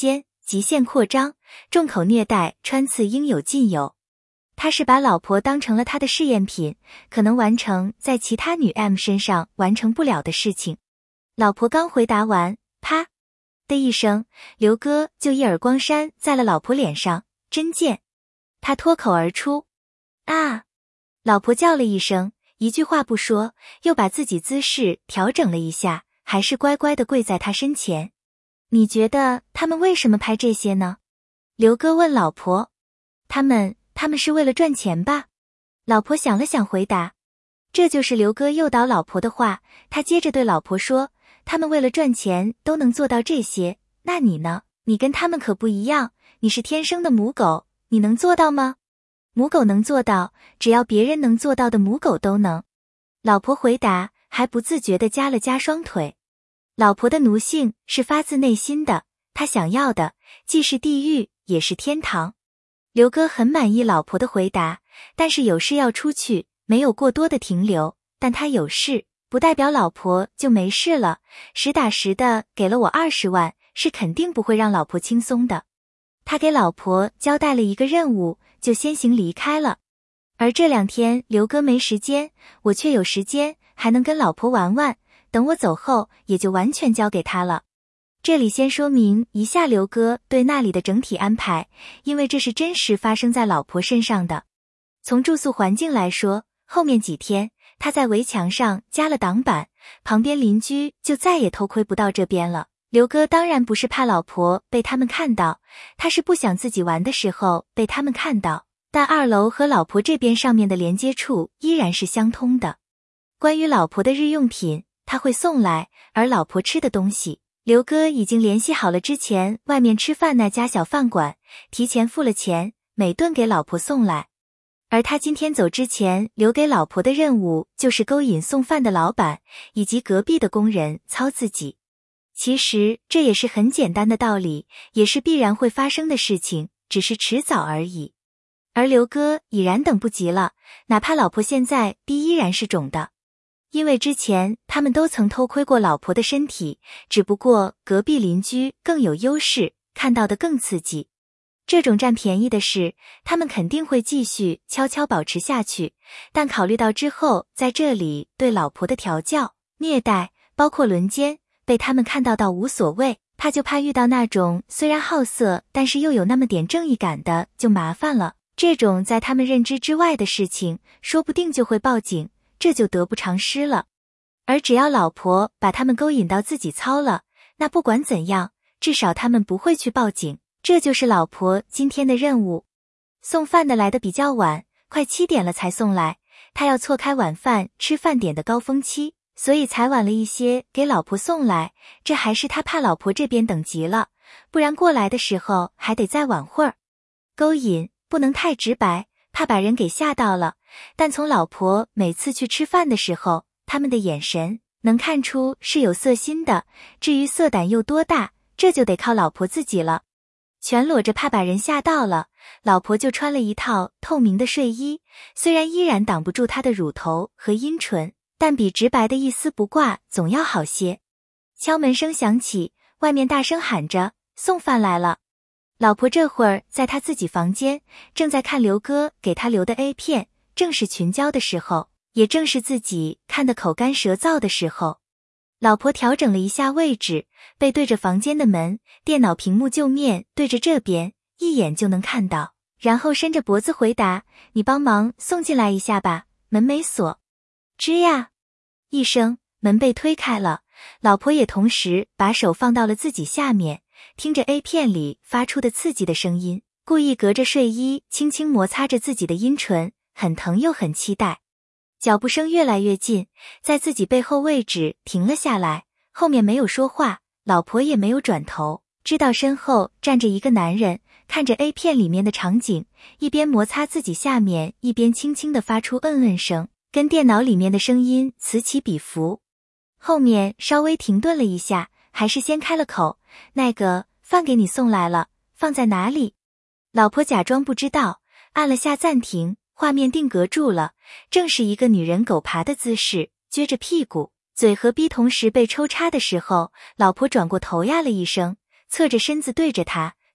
极限扩张，重口虐待，穿刺应有尽有。他是把老婆当成了他的试验品，可能完成在其他女 M 身上完成不了的事情。老婆刚回答完，啪的一声，刘哥就一耳光扇在了老婆脸上，真贱！他脱口而出，啊！老婆叫了一声，一句话不说，又把自己姿势调整了一下，还是乖乖地跪在他身前。你觉得他们为什么拍这些呢？刘哥问老婆。他们是为了赚钱吧？老婆想了想回答。这就是刘哥诱导老婆的话，他接着对老婆说，他们为了赚钱都能做到这些，那你呢？你跟他们可不一样，你是天生的母狗，你能做到吗？母狗能做到，只要别人能做到的母狗都能。老婆回答，还不自觉地夹了夹双腿。老婆的奴性是发自内心的，她想要的既是地狱也是天堂。刘哥很满意老婆的回答，但是有事要出去，没有过多的停留，但他有事不代表老婆就没事了，实打实的给了我20万，是肯定不会让老婆轻松的。他给老婆交代了一个任务，就先行离开了。而这2天刘哥没时间，我却有时间，还能跟老婆玩玩，等我走后也就完全交给他了。这里先说明一下刘哥对那里的整体安排，因为这是真实发生在老婆身上的。从住宿环境来说，后面几天他在围墙上加了挡板，旁边邻居就再也偷窥不到这边了。刘哥当然不是怕老婆被他们看到，他是不想自己玩的时候被他们看到，但2楼和老婆这边上面的连接处依然是相通的。关于老婆的日用品，他会送来，而老婆吃的东西，刘哥已经联系好了之前外面吃饭那家小饭馆，提前付了钱，每顿给老婆送来。而他今天走之前留给老婆的任务，就是勾引送饭的老板以及隔壁的工人操自己。其实这也是很简单的道理，也是必然会发生的事情，只是迟早而已。而刘哥已然等不及了，哪怕老婆现在逼依然是肿的。因为之前他们都曾偷窥过老婆的身体，只不过隔壁邻居更有优势，看到的更刺激。这种占便宜的事，他们肯定会继续悄悄保持下去，但考虑到之后在这里对老婆的调教、虐待，包括轮奸，被他们看到倒无所谓，他就怕遇到那种虽然好色，但是又有那么点正义感的，就麻烦了。这种在他们认知之外的事情，说不定就会报警，这就得不偿失了。而只要老婆把他们勾引到自己操了，那不管怎样，至少他们不会去报警。这就是老婆今天的任务。送饭的来的比较晚，快7点了才送来，他要错开晚饭吃饭点的高峰期，所以才晚了一些给老婆送来，这还是他怕老婆这边等急了，不然过来的时候还得再晚会儿。勾引不能太直白，怕把人给吓到了，但从老婆每次去吃饭的时候，他们的眼神能看出是有色心的，至于色胆有多大，这就得靠老婆自己了。全裸着怕把人吓到了，老婆就穿了一套透明的睡衣，虽然依然挡不住她的乳头和阴唇，但比直白的一丝不挂总要好些。敲门声响起，外面大声喊着送饭来了。老婆这会儿在她自己房间，正在看刘哥给她留的 A 片，正是群交的时候，也正是自己看得口干舌燥的时候。老婆调整了一下位置，背对着房间的门，电脑屏幕就面对着这边，一眼就能看到，然后伸着脖子回答，你帮忙送进来一下吧，门没锁。吱呀一声，门被推开了，老婆也同时把手放到了自己下面，听着 A 片里发出的刺激的声音，故意隔着睡衣轻轻摩擦着自己的阴唇，很疼又很期待。脚步声越来越近，在自己背后位置停了下来，后面没有说话，老婆也没有转头，知道身后站着一个男人，看着 A 片里面的场景，一边摩擦自己下面，一边轻轻地发出嗯嗯声，跟电脑里面的声音此起彼伏。后面稍微停顿了一下，还是先开了口，那个饭给你送来了，放在哪里？老婆假装不知道，按了下暂停，画面定格住了，正是一个女人狗爬的姿势，撅着屁股，嘴和逼同时被抽插的时候，老婆转过头呀了一声，侧着身子对着他，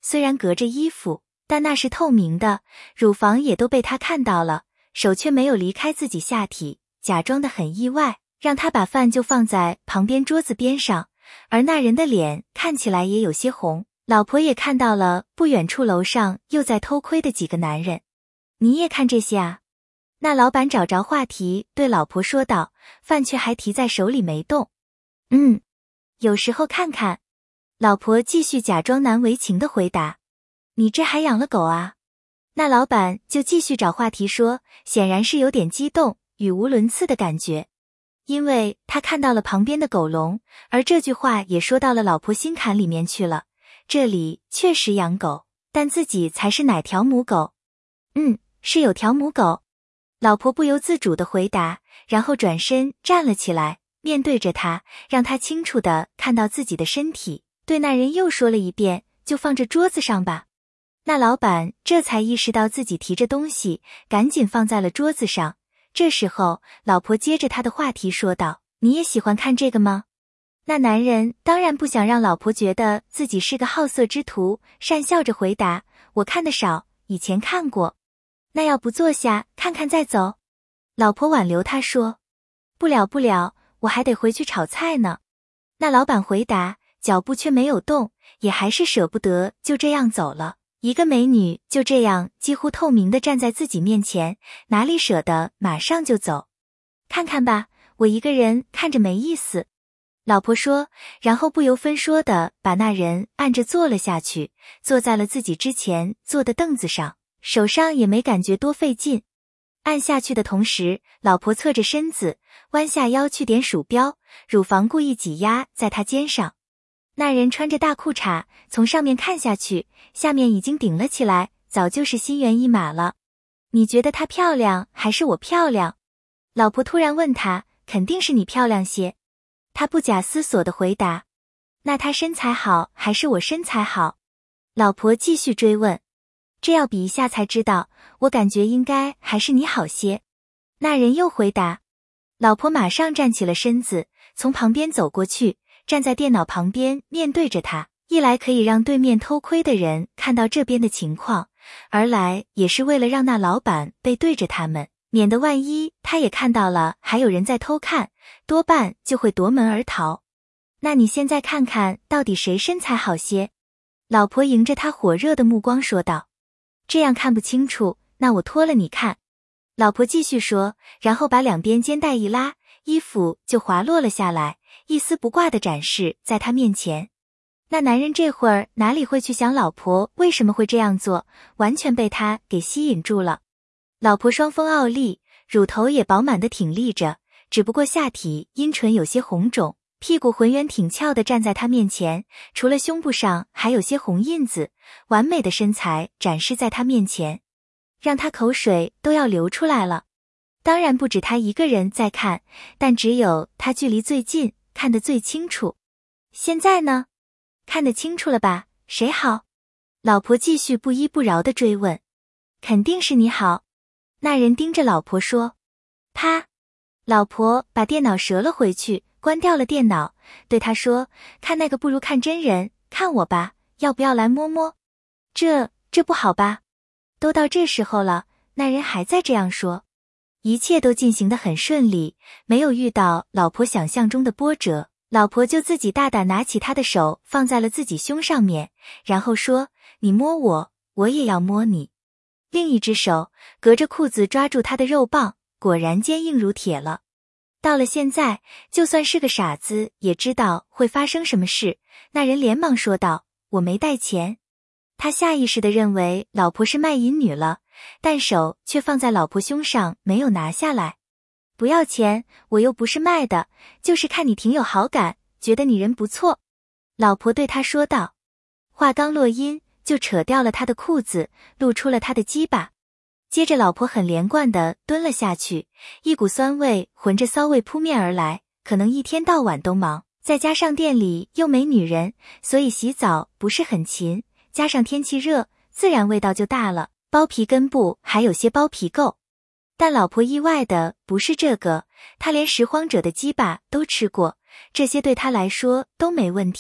虽然隔着衣服，但那是透明的，乳房也都被他看到了，手却没有离开自己下体，假装得很意外，让他把饭就放在旁边桌子边上，而那人的脸看起来也有些红。老婆也看到了不远处楼上又在偷窥的几个男人。你也看这些啊？那老板找着话题对老婆说道，饭却还提在手里没动。有时候看看。老婆继续假装难为情地回答。你这还养了狗啊？那老板就继续找话题说，显然是有点激动，语无伦次的感觉。因为他看到了旁边的狗笼，而这句话也说到了老婆心坎里面去了。这里确实养狗，但自己才是哪条母狗？是有条母狗。老婆不由自主地回答，然后转身站了起来，面对着他，让他清楚地看到自己的身体，对那人又说了一遍，就放这桌子上吧。那老板这才意识到自己提着东西，赶紧放在了桌子上。这时候，老婆接着他的话题说道，你也喜欢看这个吗？那男人当然不想让老婆觉得自己是个好色之徒，讪笑着回答，我看得少，以前看过。那要不坐下看看再走？老婆挽留他说，不了，我还得回去炒菜呢。那老板回答，脚步却没有动，也还是舍不得就这样走了。一个美女就这样几乎透明地站在自己面前，哪里舍得马上就走？看看吧，我一个人看着没意思。老婆说，然后不由分说地把那人按着坐了下去，坐在了自己之前坐的凳子上，手上也没感觉多费劲。按下去的同时，老婆侧着身子，弯下腰去点鼠标，乳房故意挤压在他肩上。那人穿着大裤衩，从上面看下去，下面已经顶了起来，早就是心猿意马了。你觉得她漂亮还是我漂亮？老婆突然问他，肯定是你漂亮些。他不假思索地回答。那她身材好还是我身材好？老婆继续追问。这要比一下才知道，我感觉应该还是你好些。那人又回答。老婆马上站起了身子，从旁边走过去，站在电脑旁边面对着他，一来可以让对面偷窥的人看到这边的情况，二来也是为了让那老板背对着他们，免得万一他也看到了还有人在偷看，多半就会夺门而逃。那你现在看看到底谁身材好些？老婆迎着他火热的目光说道。这样看不清楚，那我脱了你看。老婆继续说，然后把两边肩带一拉，衣服就滑落了下来，一丝不挂地展示在他面前。那男人这会儿哪里会去想老婆为什么会这样做，完全被他给吸引住了。老婆双峰傲立，乳头也饱满地挺立着，只不过下体阴唇有些红肿，屁股浑圆挺翘地站在他面前，除了胸部上还有些红印子，完美的身材展示在他面前，让他口水都要流出来了。当然不止他一个人在看，但只有他距离最近，看得最清楚。现在呢？看得清楚了吧？谁好？老婆继续不依不饶地追问。肯定是你好。那人盯着老婆说。啪！老婆把电脑折了回去，关掉了电脑，对他说，看那个不如看真人，看我吧，要不要来摸摸？这不好吧？都到这时候了，那人还在这样说。一切都进行得很顺利，没有遇到老婆想象中的波折，老婆就自己大胆拿起他的手放在了自己胸上面，然后说，你摸我，我也要摸你。另一只手隔着裤子抓住他的肉棒，果然坚硬如铁了。到了现在，就算是个傻子也知道会发生什么事。那人连忙说道，我没带钱。他下意识地认为老婆是卖淫女了，但手却放在老婆胸上没有拿下来。不要钱，我又不是卖的，就是看你挺有好感，觉得你人不错。老婆对他说道。话刚落音，就扯掉了他的裤子，露出了他的鸡巴。接着老婆很连贯地蹲了下去，一股酸味混着骚味扑面而来，可能一天到晚都忙，再加上店里又没女人，所以洗澡不是很勤，加上天气热，自然味道就大了，包皮根部还有些包皮垢。但老婆意外的不是这个，她连拾荒者的鸡巴都吃过，这些对她来说都没问题，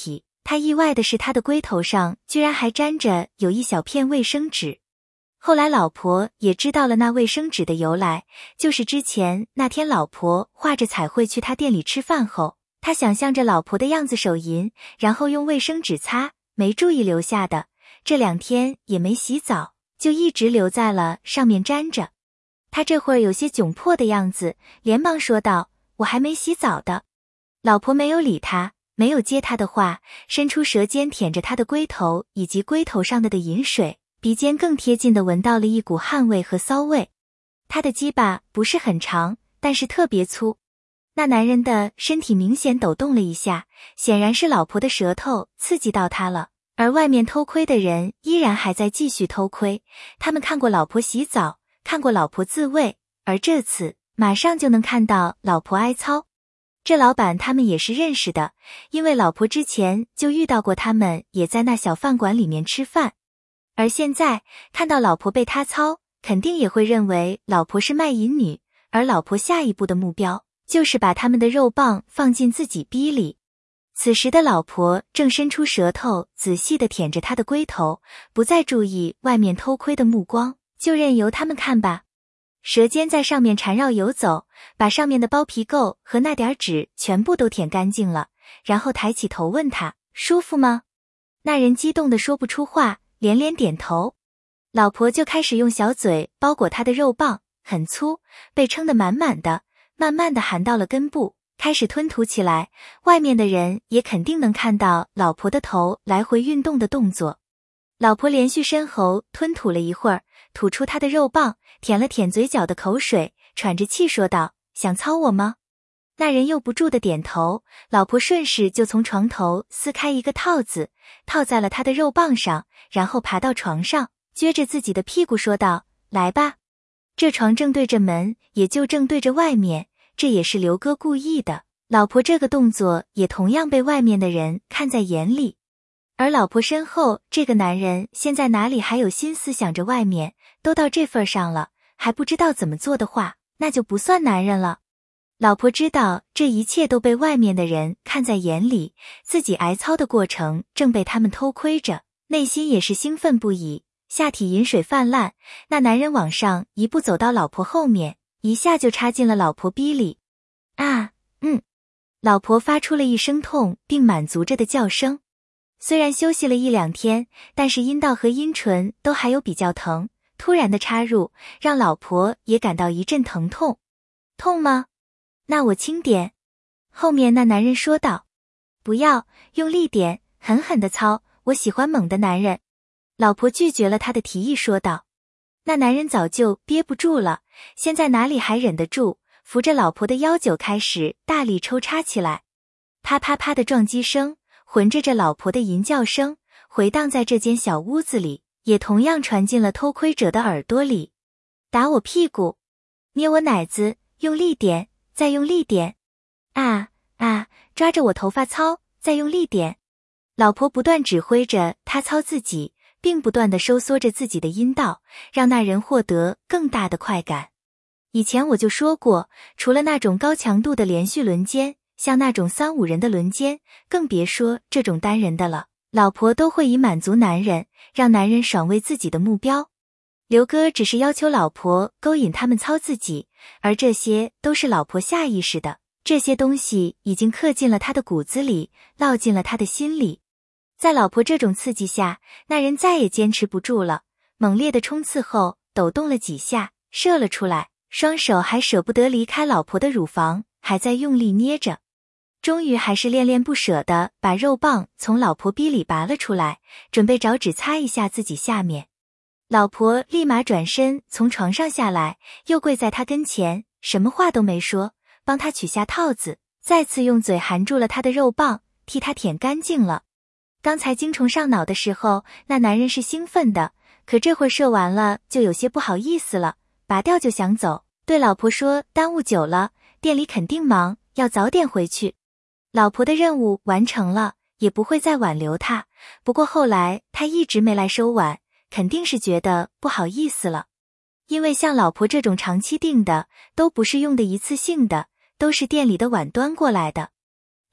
他意外的是，他的龟头上居然还沾着有一小片卫生纸。后来老婆也知道了那卫生纸的由来，就是之前那天老婆画着彩绘去他店里吃饭后，他想象着老婆的样子手淫，然后用卫生纸擦，没注意留下的。这2天也没洗澡，就一直留在了上面粘着。他这会儿有些窘迫的样子，连忙说道：“我还没洗澡的。”老婆没有理他，没有接他的话，伸出舌尖舔着他的龟头以及龟头上的饮水，鼻尖更贴近地闻到了一股汗味和骚味。他的鸡巴不是很长，但是特别粗。那男人的身体明显抖动了一下，显然是老婆的舌头刺激到他了。而外面偷窥的人依然还在继续偷窥，他们看过老婆洗澡，看过老婆自慰，而这次马上就能看到老婆挨操。这老板他们也是认识的，因为老婆之前就遇到过他们也在那小饭馆里面吃饭。而现在看到老婆被他操，肯定也会认为老婆是卖淫女，而老婆下一步的目标就是把他们的肉棒放进自己逼里。此时的老婆正伸出舌头仔细地舔着他的龟头，不再注意外面偷窥的目光，就任由他们看吧。舌尖在上面缠绕游走，把上面的包皮垢和那点纸全部都舔干净了，然后抬起头问他：“舒服吗？”那人激动得说不出话，连连点头。老婆就开始用小嘴包裹他的肉棒，很粗，被撑得满满的，慢慢地含到了根部，开始吞吐起来。外面的人也肯定能看到老婆的头来回运动的动作。老婆连续深喉吞吐了一会儿，吐出他的肉棒，舔了舔嘴角的口水，喘着气说道：“想操我吗？”那人又不住地点头。老婆顺势就从床头撕开一个套子，套在了他的肉棒上，然后爬到床上，撅着自己的屁股说道：“来吧。”这床正对着门，也就正对着外面，这也是刘哥故意的。老婆这个动作也同样被外面的人看在眼里。而老婆身后这个男人现在哪里还有心思想着外面，都到这份上了，还不知道怎么做的话，那就不算男人了。老婆知道这一切都被外面的人看在眼里，自己挨操的过程正被他们偷窥着，内心也是兴奋不已，下体饮水泛滥。那男人往上一步走到老婆后面，一下就插进了老婆逼里。啊，老婆发出了一声痛并满足着的叫声。虽然休息了1-2天，但是阴道和阴唇都还有比较疼，突然的插入让老婆也感到一阵疼痛。痛吗？那我轻点。后面那男人说道。不要，用力点，狠狠的操，我喜欢猛的男人。老婆拒绝了他的提议说道。那男人早就憋不住了，现在哪里还忍得住，扶着老婆的腰就开始大力抽插起来。啪啪啪的撞击声混着着老婆的淫叫声，回荡在这间小屋子里，也同样传进了偷窥者的耳朵里。打我屁股，捏我奶子，用力点，再用力点。啊，抓着我头发操，再用力点。老婆不断指挥着他操自己，并不断地收缩着自己的阴道，让那人获得更大的快感。以前我就说过，除了那种高强度的连续轮奸，像那种3-5人的轮奸，更别说这种单人的了。老婆都会以满足男人，让男人爽为自己的目标。刘哥只是要求老婆勾引他们操自己，而这些都是老婆下意识的，这些东西已经刻进了他的骨子里，烙进了他的心里。在老婆这种刺激下，那人再也坚持不住了，猛烈的冲刺后抖动了几下，射了出来，双手还舍不得离开老婆的乳房，还在用力捏着。终于还是恋恋不舍地把肉棒从老婆逼里拔了出来，准备找纸擦一下自己下面。老婆立马转身从床上下来，又跪在他跟前，什么话都没说，帮他取下套子，再次用嘴含住了他的肉棒，替他舔干净了。刚才精虫上脑的时候，那男人是兴奋的，可这会儿射完了就有些不好意思了，拔掉就想走，对老婆说耽误久了，店里肯定忙，要早点回去。老婆的任务完成了，也不会再挽留他，不过后来他一直没来收碗，肯定是觉得不好意思了。因为像老婆这种长期订的，都不是用的一次性的，都是店里的碗端过来的。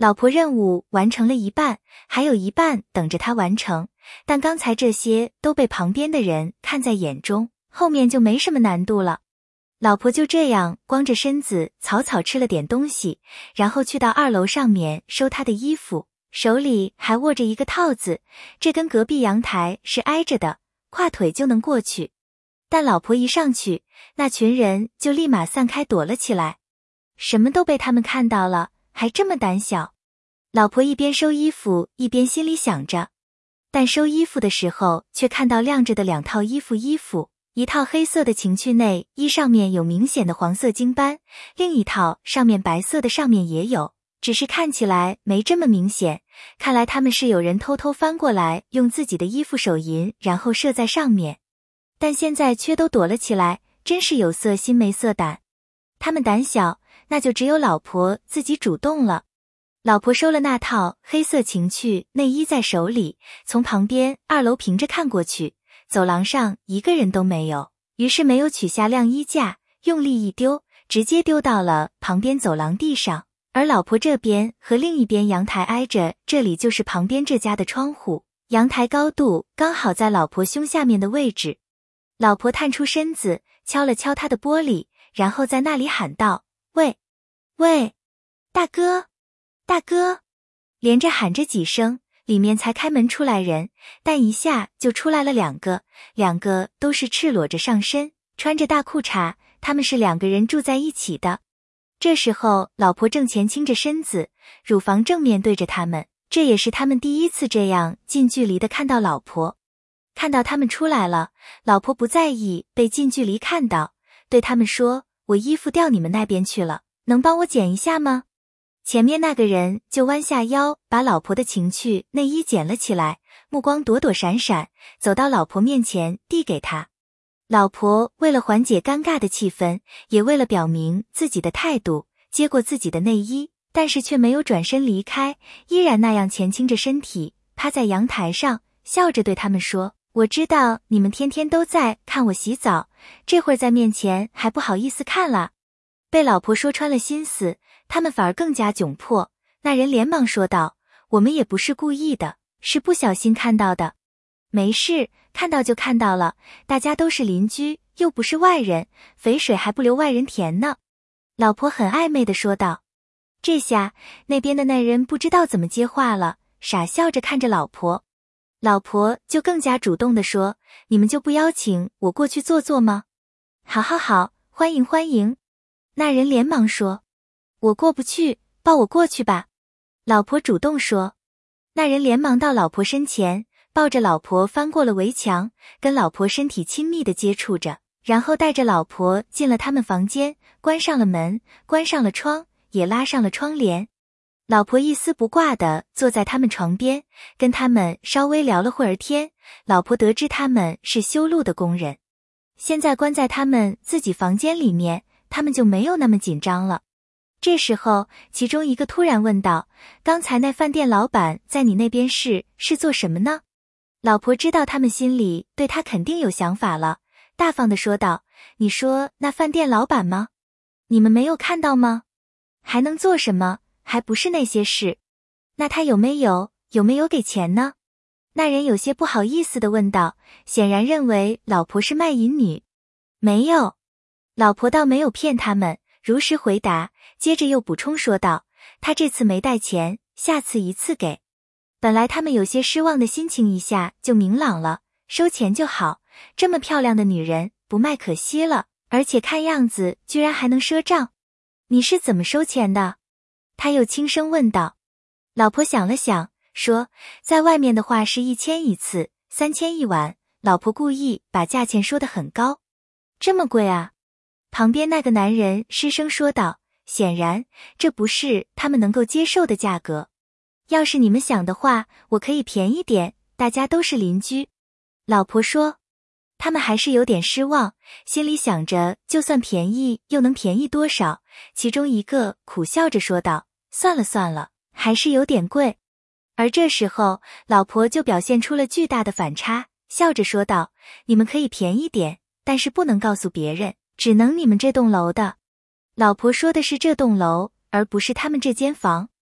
老婆任务完成了一半，还有一半等着他完成，但刚才这些都被旁边的人看在眼中，后面就没什么难度了。老婆就这样光着身子草草吃了点东西，然后去到2楼上面收她的衣服，手里还握着一个套子，这跟隔壁阳台是挨着的，跨腿就能过去。但老婆一上去，那群人就立马散开躲了起来，什么都被他们看到了，还这么胆小。老婆一边收衣服一边心里想着，但收衣服的时候却看到晾着的2套衣服，一套黑色的情趣内衣上面有明显的黄色经斑，另一套上面白色的上面也有，只是看起来没这么明显，看来他们是有人偷偷翻过来用自己的衣服手淫然后射在上面，但现在却都躲了起来，真是有色心没色胆。他们胆小，那就只有老婆自己主动了。老婆收了那套黑色情趣内衣在手里，从旁边2楼凭着看过去，走廊上一个人都没有，于是没有取下晾衣架，用力一丢，直接丢到了旁边走廊地上，而老婆这边和另一边阳台挨着，这里就是旁边这家的窗户，阳台高度刚好在老婆胸下面的位置。老婆探出身子，敲了敲他的玻璃，然后在那里喊道：喂，喂，大哥，大哥，连着喊着几声，里面才开门出来人，但一下就出来了2个，两个都是赤裸着上身，穿着大裤衩，他们是2个人住在一起的。这时候老婆正前倾着身子，乳房正面对着他们，这也是他们第一次这样近距离的看到老婆。看到他们出来了，老婆不在意被近距离看到，对他们说：我衣服掉你们那边去了，能帮我捡一下吗？前面那个人就弯下腰把老婆的情趣内衣捡了起来，目光躲躲闪闪，走到老婆面前递给她。老婆为了缓解尴尬的气氛，也为了表明自己的态度，接过自己的内衣，但是却没有转身离开，依然那样前倾着身体，趴在阳台上，笑着对他们说：我知道你们天天都在看我洗澡，这会儿在面前还不好意思看了。被老婆说穿了心思，他们反而更加窘迫。那人连忙说道：我们也不是故意的，是不小心看到的。没事，看到就看到了，大家都是邻居，又不是外人，肥水还不流外人田呢。老婆很暧昧地说道。这下那边的那人不知道怎么接话了，傻笑着看着老婆。老婆就更加主动地说：你们就不邀请我过去坐坐吗？好好好，欢迎欢迎。那人连忙说：我过不去，抱我过去吧。老婆主动说。那人连忙到老婆身前，抱着老婆翻过了围墙，跟老婆身体亲密地接触着，然后带着老婆进了他们房间，关上了门，关上了窗，也拉上了窗帘。老婆一丝不挂地坐在他们床边，跟他们稍微聊了会儿天。老婆得知他们是修路的工人，现在关在他们自己房间里面，他们就没有那么紧张了。这时候其中一个突然问道：刚才那饭店老板在你那边是做什么呢？老婆知道他们心里对他肯定有想法了，大方地说道：你说那饭店老板吗？你们没有看到吗？还能做什么？还不是那些事。那他有没有给钱呢？那人有些不好意思地问道，显然认为老婆是卖淫女。没有。老婆倒没有骗他们，如实回答，接着又补充说道：他这次没带钱，下次一次给。本来他们有些失望的心情一下就明朗了，收钱就好，这么漂亮的女人不卖可惜了，而且看样子居然还能赊账。你是怎么收钱的？他又轻声问道。老婆想了想，说：在外面的话是1000一次，3000一晚。老婆故意把价钱说得很高。这么贵啊？旁边那个男人失声说道，显然这不是他们能够接受的价格。要是你们想的话，我可以便宜点，大家都是邻居。老婆说。他们还是有点失望，心里想着就算便宜又能便宜多少。其中一个苦笑着说道：算了算了，还是有点贵。而这时候老婆就表现出了巨大的反差，笑着说道：你们可以便宜点，但是不能告诉别人，只能你们这栋楼的。老婆说的是这栋楼，而不是他们这间房。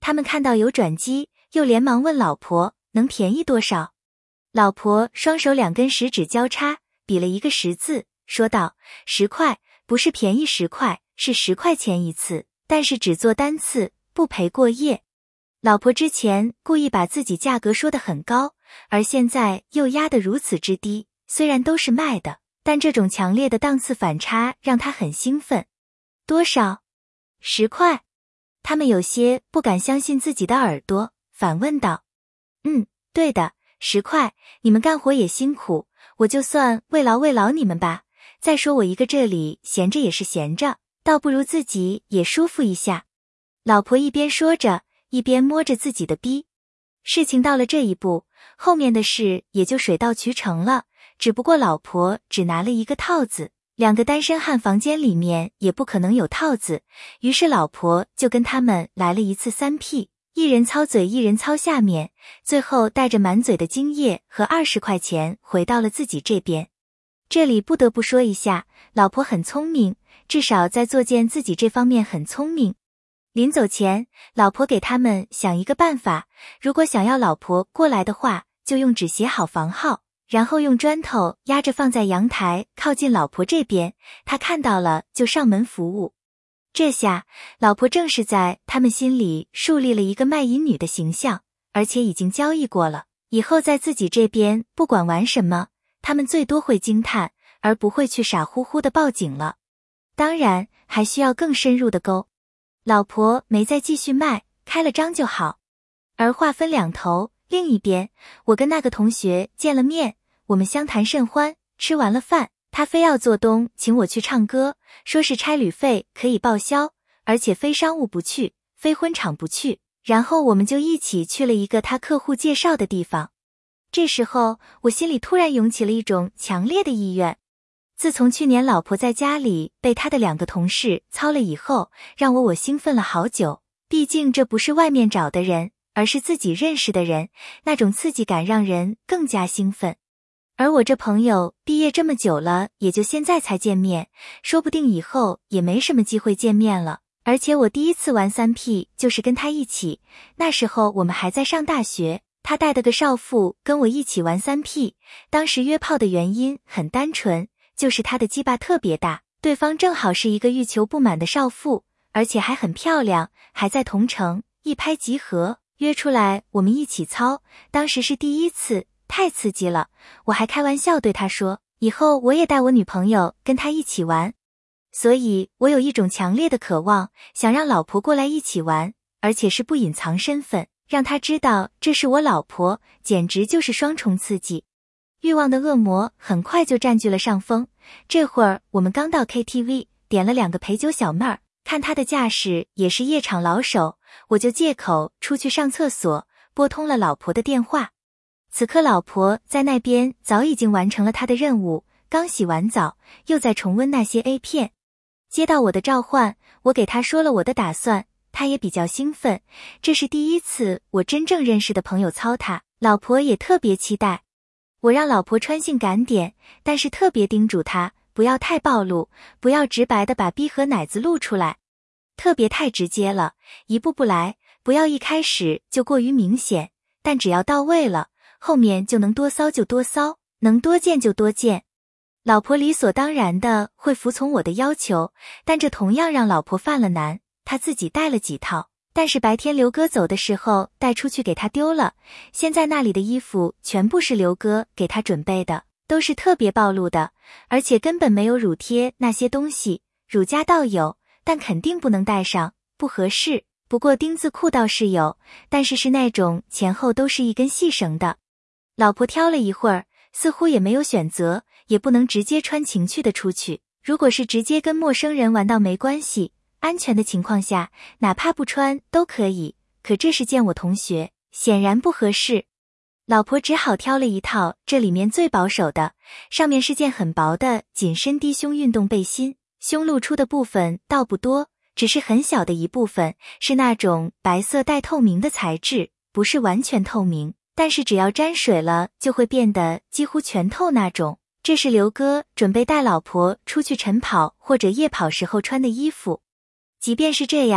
他们看到有转机，又连忙问老婆能便宜多少。老婆双手2根食指交叉，比了一个10字，说道：10块，不是便宜10块，是10块钱一次，但是只做单次，不陪过夜。老婆之前故意把自己价格说得很高，而现在又压得如此之低，虽然都是卖的，但这种强烈的档次反差让她很兴奋。多少？10块。他们有些不敢相信自己的耳朵，反问道：对的，10块，你们干活也辛苦，我就算慰劳你们吧。再说我一个这里闲着也是闲着，倒不如自己也舒服一下。老婆一边说着，一边摸着自己的逼。事情到了这一步，后面的事也就水到渠成了，只不过老婆只拿了一个套子，2个单身汉房间里面也不可能有套子，于是老婆就跟他们来了一次3P，一人操嘴一人操下面，最后带着满嘴的精液和20块钱回到了自己这边。这里不得不说一下，老婆很聪明，至少在作践自己这方面很聪明。临走前，老婆给他们想一个办法，如果想要老婆过来的话，就用纸写好房号，然后用砖头压着放在阳台靠近老婆这边，他看到了就上门服务。这下老婆正是在他们心里树立了一个卖淫女的形象，而且已经交易过了，以后在自己这边不管玩什么，他们最多会惊叹，而不会去傻乎乎的报警了。当然还需要更深入的勾。老婆没再继续卖，开了张就好。而话分两头，另一边我跟那个同学见了面，我们相谈甚欢，吃完了饭，他非要做东请我去唱歌，说是差旅费可以报销，而且非商务不去，非婚场不去，然后我们就一起去了一个他客户介绍的地方。这时候我心里突然涌起了一种强烈的意愿。自从去年老婆在家里被他的2个同事操了以后，让我兴奋了好久，毕竟这不是外面找的人，而是自己认识的人，那种刺激感让人更加兴奋。而我这朋友毕业这么久了，也就现在才见面，说不定以后也没什么机会见面了。而且我第一次玩3P就是跟他一起，那时候我们还在上大学，他带的个少妇跟我一起玩3P，当时约炮的原因很单纯，就是他的鸡巴特别大，对方正好是一个欲求不满的少妇，而且还很漂亮，还在同城，一拍即合，约出来我们一起操，当时是第一次，太刺激了，我还开玩笑对他说，以后我也带我女朋友跟他一起玩。所以我有一种强烈的渴望，想让老婆过来一起玩，而且是不隐藏身份，让她知道这是我老婆，简直就是双重刺激。欲望的恶魔很快就占据了上风，这会儿我们刚到 KTV， 点了2个陪酒小妹儿，看她的架势也是夜场老手，我就借口出去上厕所，拨通了老婆的电话。此刻老婆在那边早已经完成了她的任务，刚洗完澡，又在重温那些 A 片。接到我的召唤，我给她说了我的打算，她也比较兴奋，这是第一次我真正认识的朋友操她，老婆也特别期待。我让老婆穿性感点，但是特别叮嘱她不要太暴露，不要直白的把逼和奶子露出来，特别太直接了，一步步来，不要一开始就过于明显，但只要到位了，后面就能多骚就多骚，能多见就多见。老婆理所当然的会服从我的要求，但这同样让老婆犯了难，她自己带了几套，但是白天刘哥走的时候带出去给他丢了，现在那里的衣服全部是刘哥给他准备的，都是特别暴露的，而且根本没有乳贴那些东西，乳夹倒有，但肯定不能带上，不合适。不过丁字裤倒是有，但是是那种前后都是一根细绳的。老婆挑了一会儿，似乎也没有选择，也不能直接穿情趣的出去，如果是直接跟陌生人玩到没关系，安全的情况下，哪怕不穿都可以，可这是见我同学，显然不合适。老婆只好挑了一套这里面最保守的，上面是件很薄的紧身低胸运动背心，胸露出的部分倒不多，只是很小的一部分，是那种白色带透明的材质，不是完全透明，但是只要沾水了就会变得几乎全透那种。这是刘哥准备带老婆出去晨跑或者夜跑时候穿的衣服。即便是这样，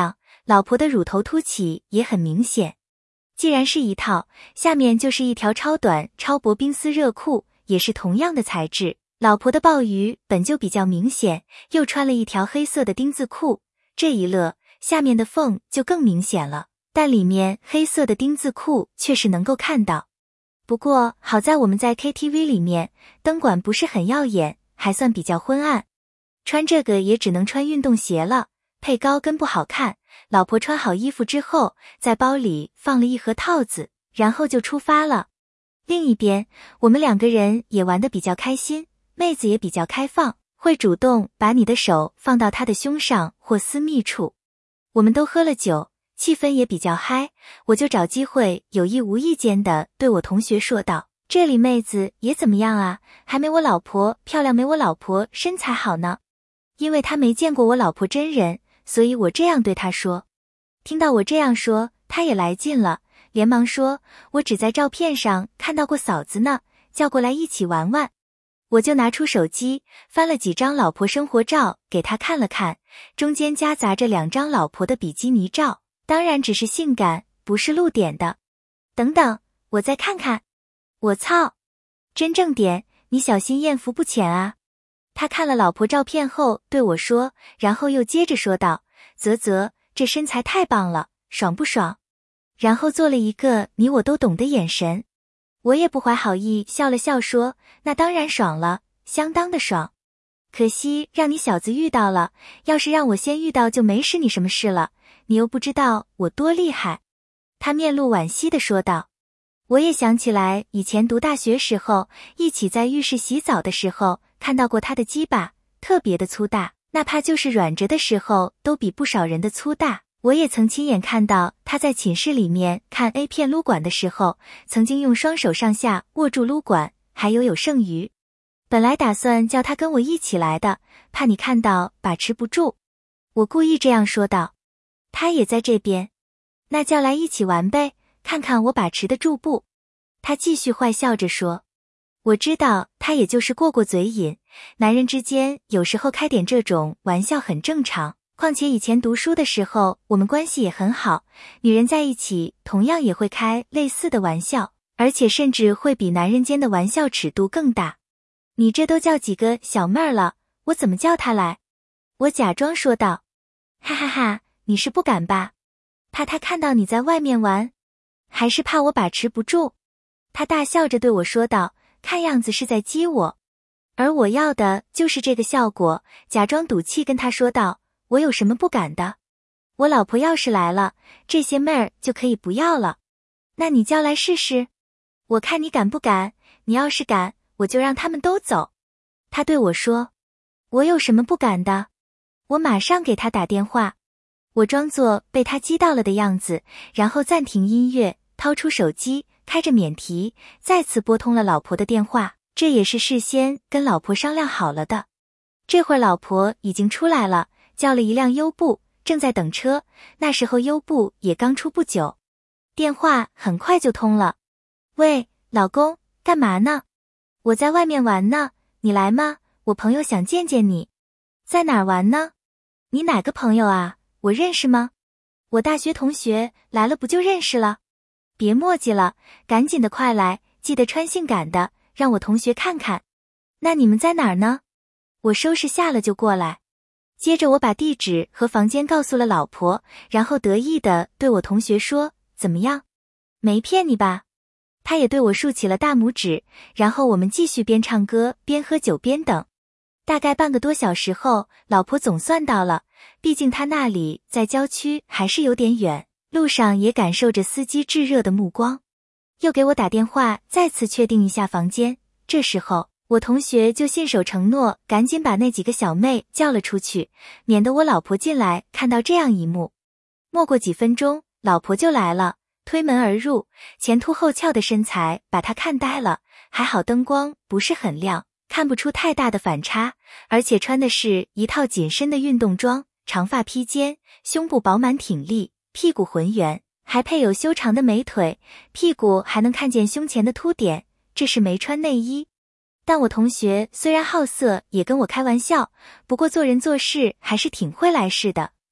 老婆的乳头凸起也很明显。既然是一套，下面就是一条超短超薄冰丝热裤，也是同样的材质。老婆的鲍鱼本就比较明显，又穿了一条黑色的丁字裤，这一勒，下面的缝就更明显了，但里面黑色的丁字裤却是能够看到。不过好在我们在 KTV 里面，灯管不是很耀眼，还算比较昏暗。穿这个也只能穿运动鞋了，配高跟不好看。老婆穿好衣服之后，在包里放了一盒套子，然后就出发了。另一边，我们两个人也玩得比较开心，妹子也比较开放，会主动把你的手放到她的胸上或私密处。我们都喝了酒，气氛也比较嗨，我就找机会有意无意间的对我同学说道，这里妹子也怎么样啊，还没我老婆漂亮，没我老婆身材好呢。因为他没见过我老婆真人，所以我这样对他说。听到我这样说，他也来劲了，连忙说，我只在照片上看到过嫂子呢，叫过来一起玩玩。我就拿出手机，翻了几张老婆生活照给他看了看，中间夹杂着2张老婆的比基尼照，当然只是性感，不是露点的。等等，我再看看。我操！真正点，你小心艳福不浅啊。他看了老婆照片后对我说，然后又接着说道，啧，这身材太棒了，爽不爽？然后做了一个你我都懂的眼神。我也不怀好意笑了笑说，那当然爽了，相当的爽。可惜让你小子遇到了，要是让我先遇到就没使你什么事了，你又不知道我多厉害。他面露惋惜地说道。我也想起来以前读大学时候，一起在浴室洗澡的时候，看到过他的鸡巴，特别的粗大，哪怕就是软着的时候，都比不少人的粗大。我也曾亲眼看到他在寝室里面看 A 片撸管的时候，曾经用双手上下握住撸管，还有剩余。本来打算叫他跟我一起来的，怕你看到把持不住。我故意这样说道。他也在这边，那叫来一起玩呗，看看我把持得住不？他继续坏笑着说。我知道他也就是过过嘴瘾，男人之间有时候开点这种玩笑很正常。况且以前读书的时候，我们关系也很好，女人在一起同样也会开类似的玩笑，而且甚至会比男人间的玩笑尺度更大。你这都叫几个小妹儿了，我怎么叫她来？我假装说道。哈哈哈，你是不敢吧？怕他看到你在外面玩？还是怕我把持不住？他大笑着对我说道，看样子是在激我。而我要的就是这个效果，假装赌气跟他说道，我有什么不敢的？我老婆要是来了，这些妹儿就可以不要了。那你叫来试试？我看你敢不敢，你要是敢，我就让他们都走。他对我说。我有什么不敢的？我马上给他打电话。我装作被他激到了的样子，然后暂停音乐，掏出手机，开着免提，再次拨通了老婆的电话，这也是事先跟老婆商量好了的。这会儿老婆已经出来了，叫了一辆优步，正在等车，那时候优步也刚出不久。电话很快就通了。喂，老公，干嘛呢？我在外面玩呢，你来吗？我朋友想见见你。在哪儿玩呢？你哪个朋友啊？我认识吗？我大学同学，来了不就认识了？别墨迹了，赶紧的快来，记得穿性感的，让我同学看看。那你们在哪儿呢？我收拾下了就过来。接着我把地址和房间告诉了老婆，然后得意地对我同学说，怎么样？没骗你吧？他也对我竖起了大拇指，然后我们继续边唱歌边喝酒边等。大概半个多小时后，老婆总算到了，毕竟她那里在郊区还是有点远，路上也感受着司机炙热的目光。又给我打电话再次确定一下房间，这时候我同学就信守承诺，赶紧把那几个小妹叫了出去，免得我老婆进来看到这样一幕。没过几分钟，老婆就来了，推门而入，前凸后翘的身材把她看呆了，还好灯光不是很亮，看不出太大的反差，而且穿的是一套紧身的运动装，长发披肩，胸部饱满挺立，屁股浑圆，还配有修长的美腿，屁股还能看见胸前的凸点，这是没穿内衣。但我同学虽然好色，也跟我开玩笑，不过做人做事还是挺会来事的，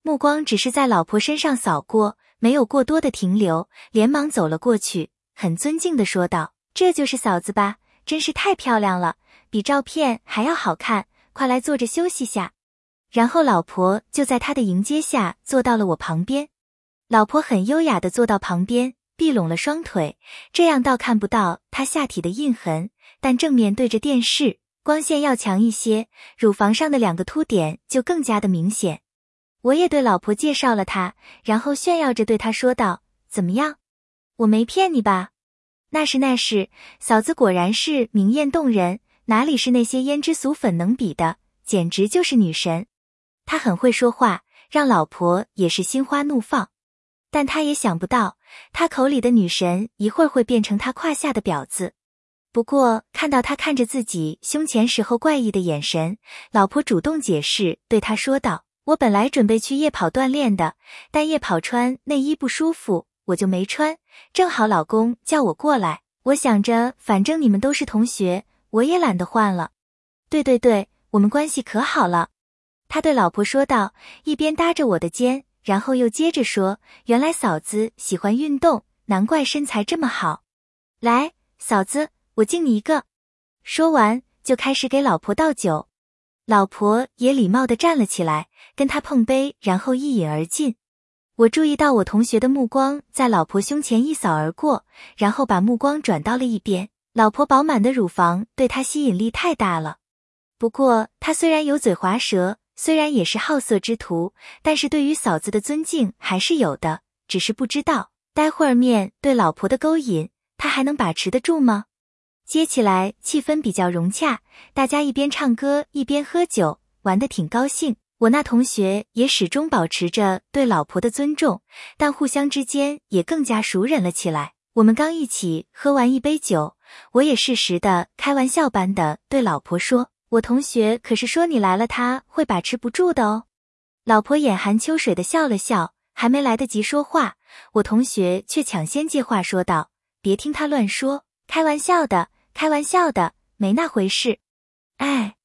目光只是在老婆身上扫过，没有过多的停留，连忙走了过去，很尊敬地说道：这就是嫂子吧，真是太漂亮了，比照片还要好看，快来坐着休息下。然后老婆就在他的迎接下坐到了我旁边。老婆很优雅地坐到旁边，闭拢了双腿，这样倒看不到她下体的印痕，但正面对着电视，光线要强一些，乳房上的2个凸点就更加的明显。我也对老婆介绍了她，然后炫耀着对她说道：怎么样？我没骗你吧？那是，嫂子果然是明艳动人，哪里是那些胭脂俗粉能比的，简直就是女神。她很会说话，让老婆也是心花怒放。但她也想不到，她口里的女神一会儿会变成她胯下的婊子。不过看到她看着自己胸前时候怪异的眼神，老婆主动解释，对她说道：我本来准备去夜跑锻炼的，但夜跑穿内衣不舒服，我就没穿，正好老公叫我过来，我想着反正你们都是同学，我也懒得换了。对，我们关系可好了。他对老婆说道，一边搭着我的肩，然后又接着说，原来嫂子喜欢运动，难怪身材这么好。来，嫂子，我敬你一个。说完就开始给老婆倒酒。老婆也礼貌地站了起来，跟他碰杯，然后一饮而尽。我注意到我同学的目光在老婆胸前一扫而过，然后把目光转到了一边。老婆饱满的乳房对他吸引力太大了。不过他虽然油嘴滑舌，虽然也是好色之徒，但是对于嫂子的尊敬还是有的，只是不知道待会儿面对老婆的勾引，他还能把持得住吗？接起来气氛比较融洽，大家一边唱歌一边喝酒，玩得挺高兴。我那同学也始终保持着对老婆的尊重，但互相之间也更加熟稔了起来。我们刚一起喝完一杯酒，我也适时的开玩笑般的对老婆说，我同学可是说你来了他会把持不住的哦。老婆眼含秋水的笑了笑，还没来得及说话，我同学却抢先接话说道，别听他乱说，开玩笑的，没那回事。哎，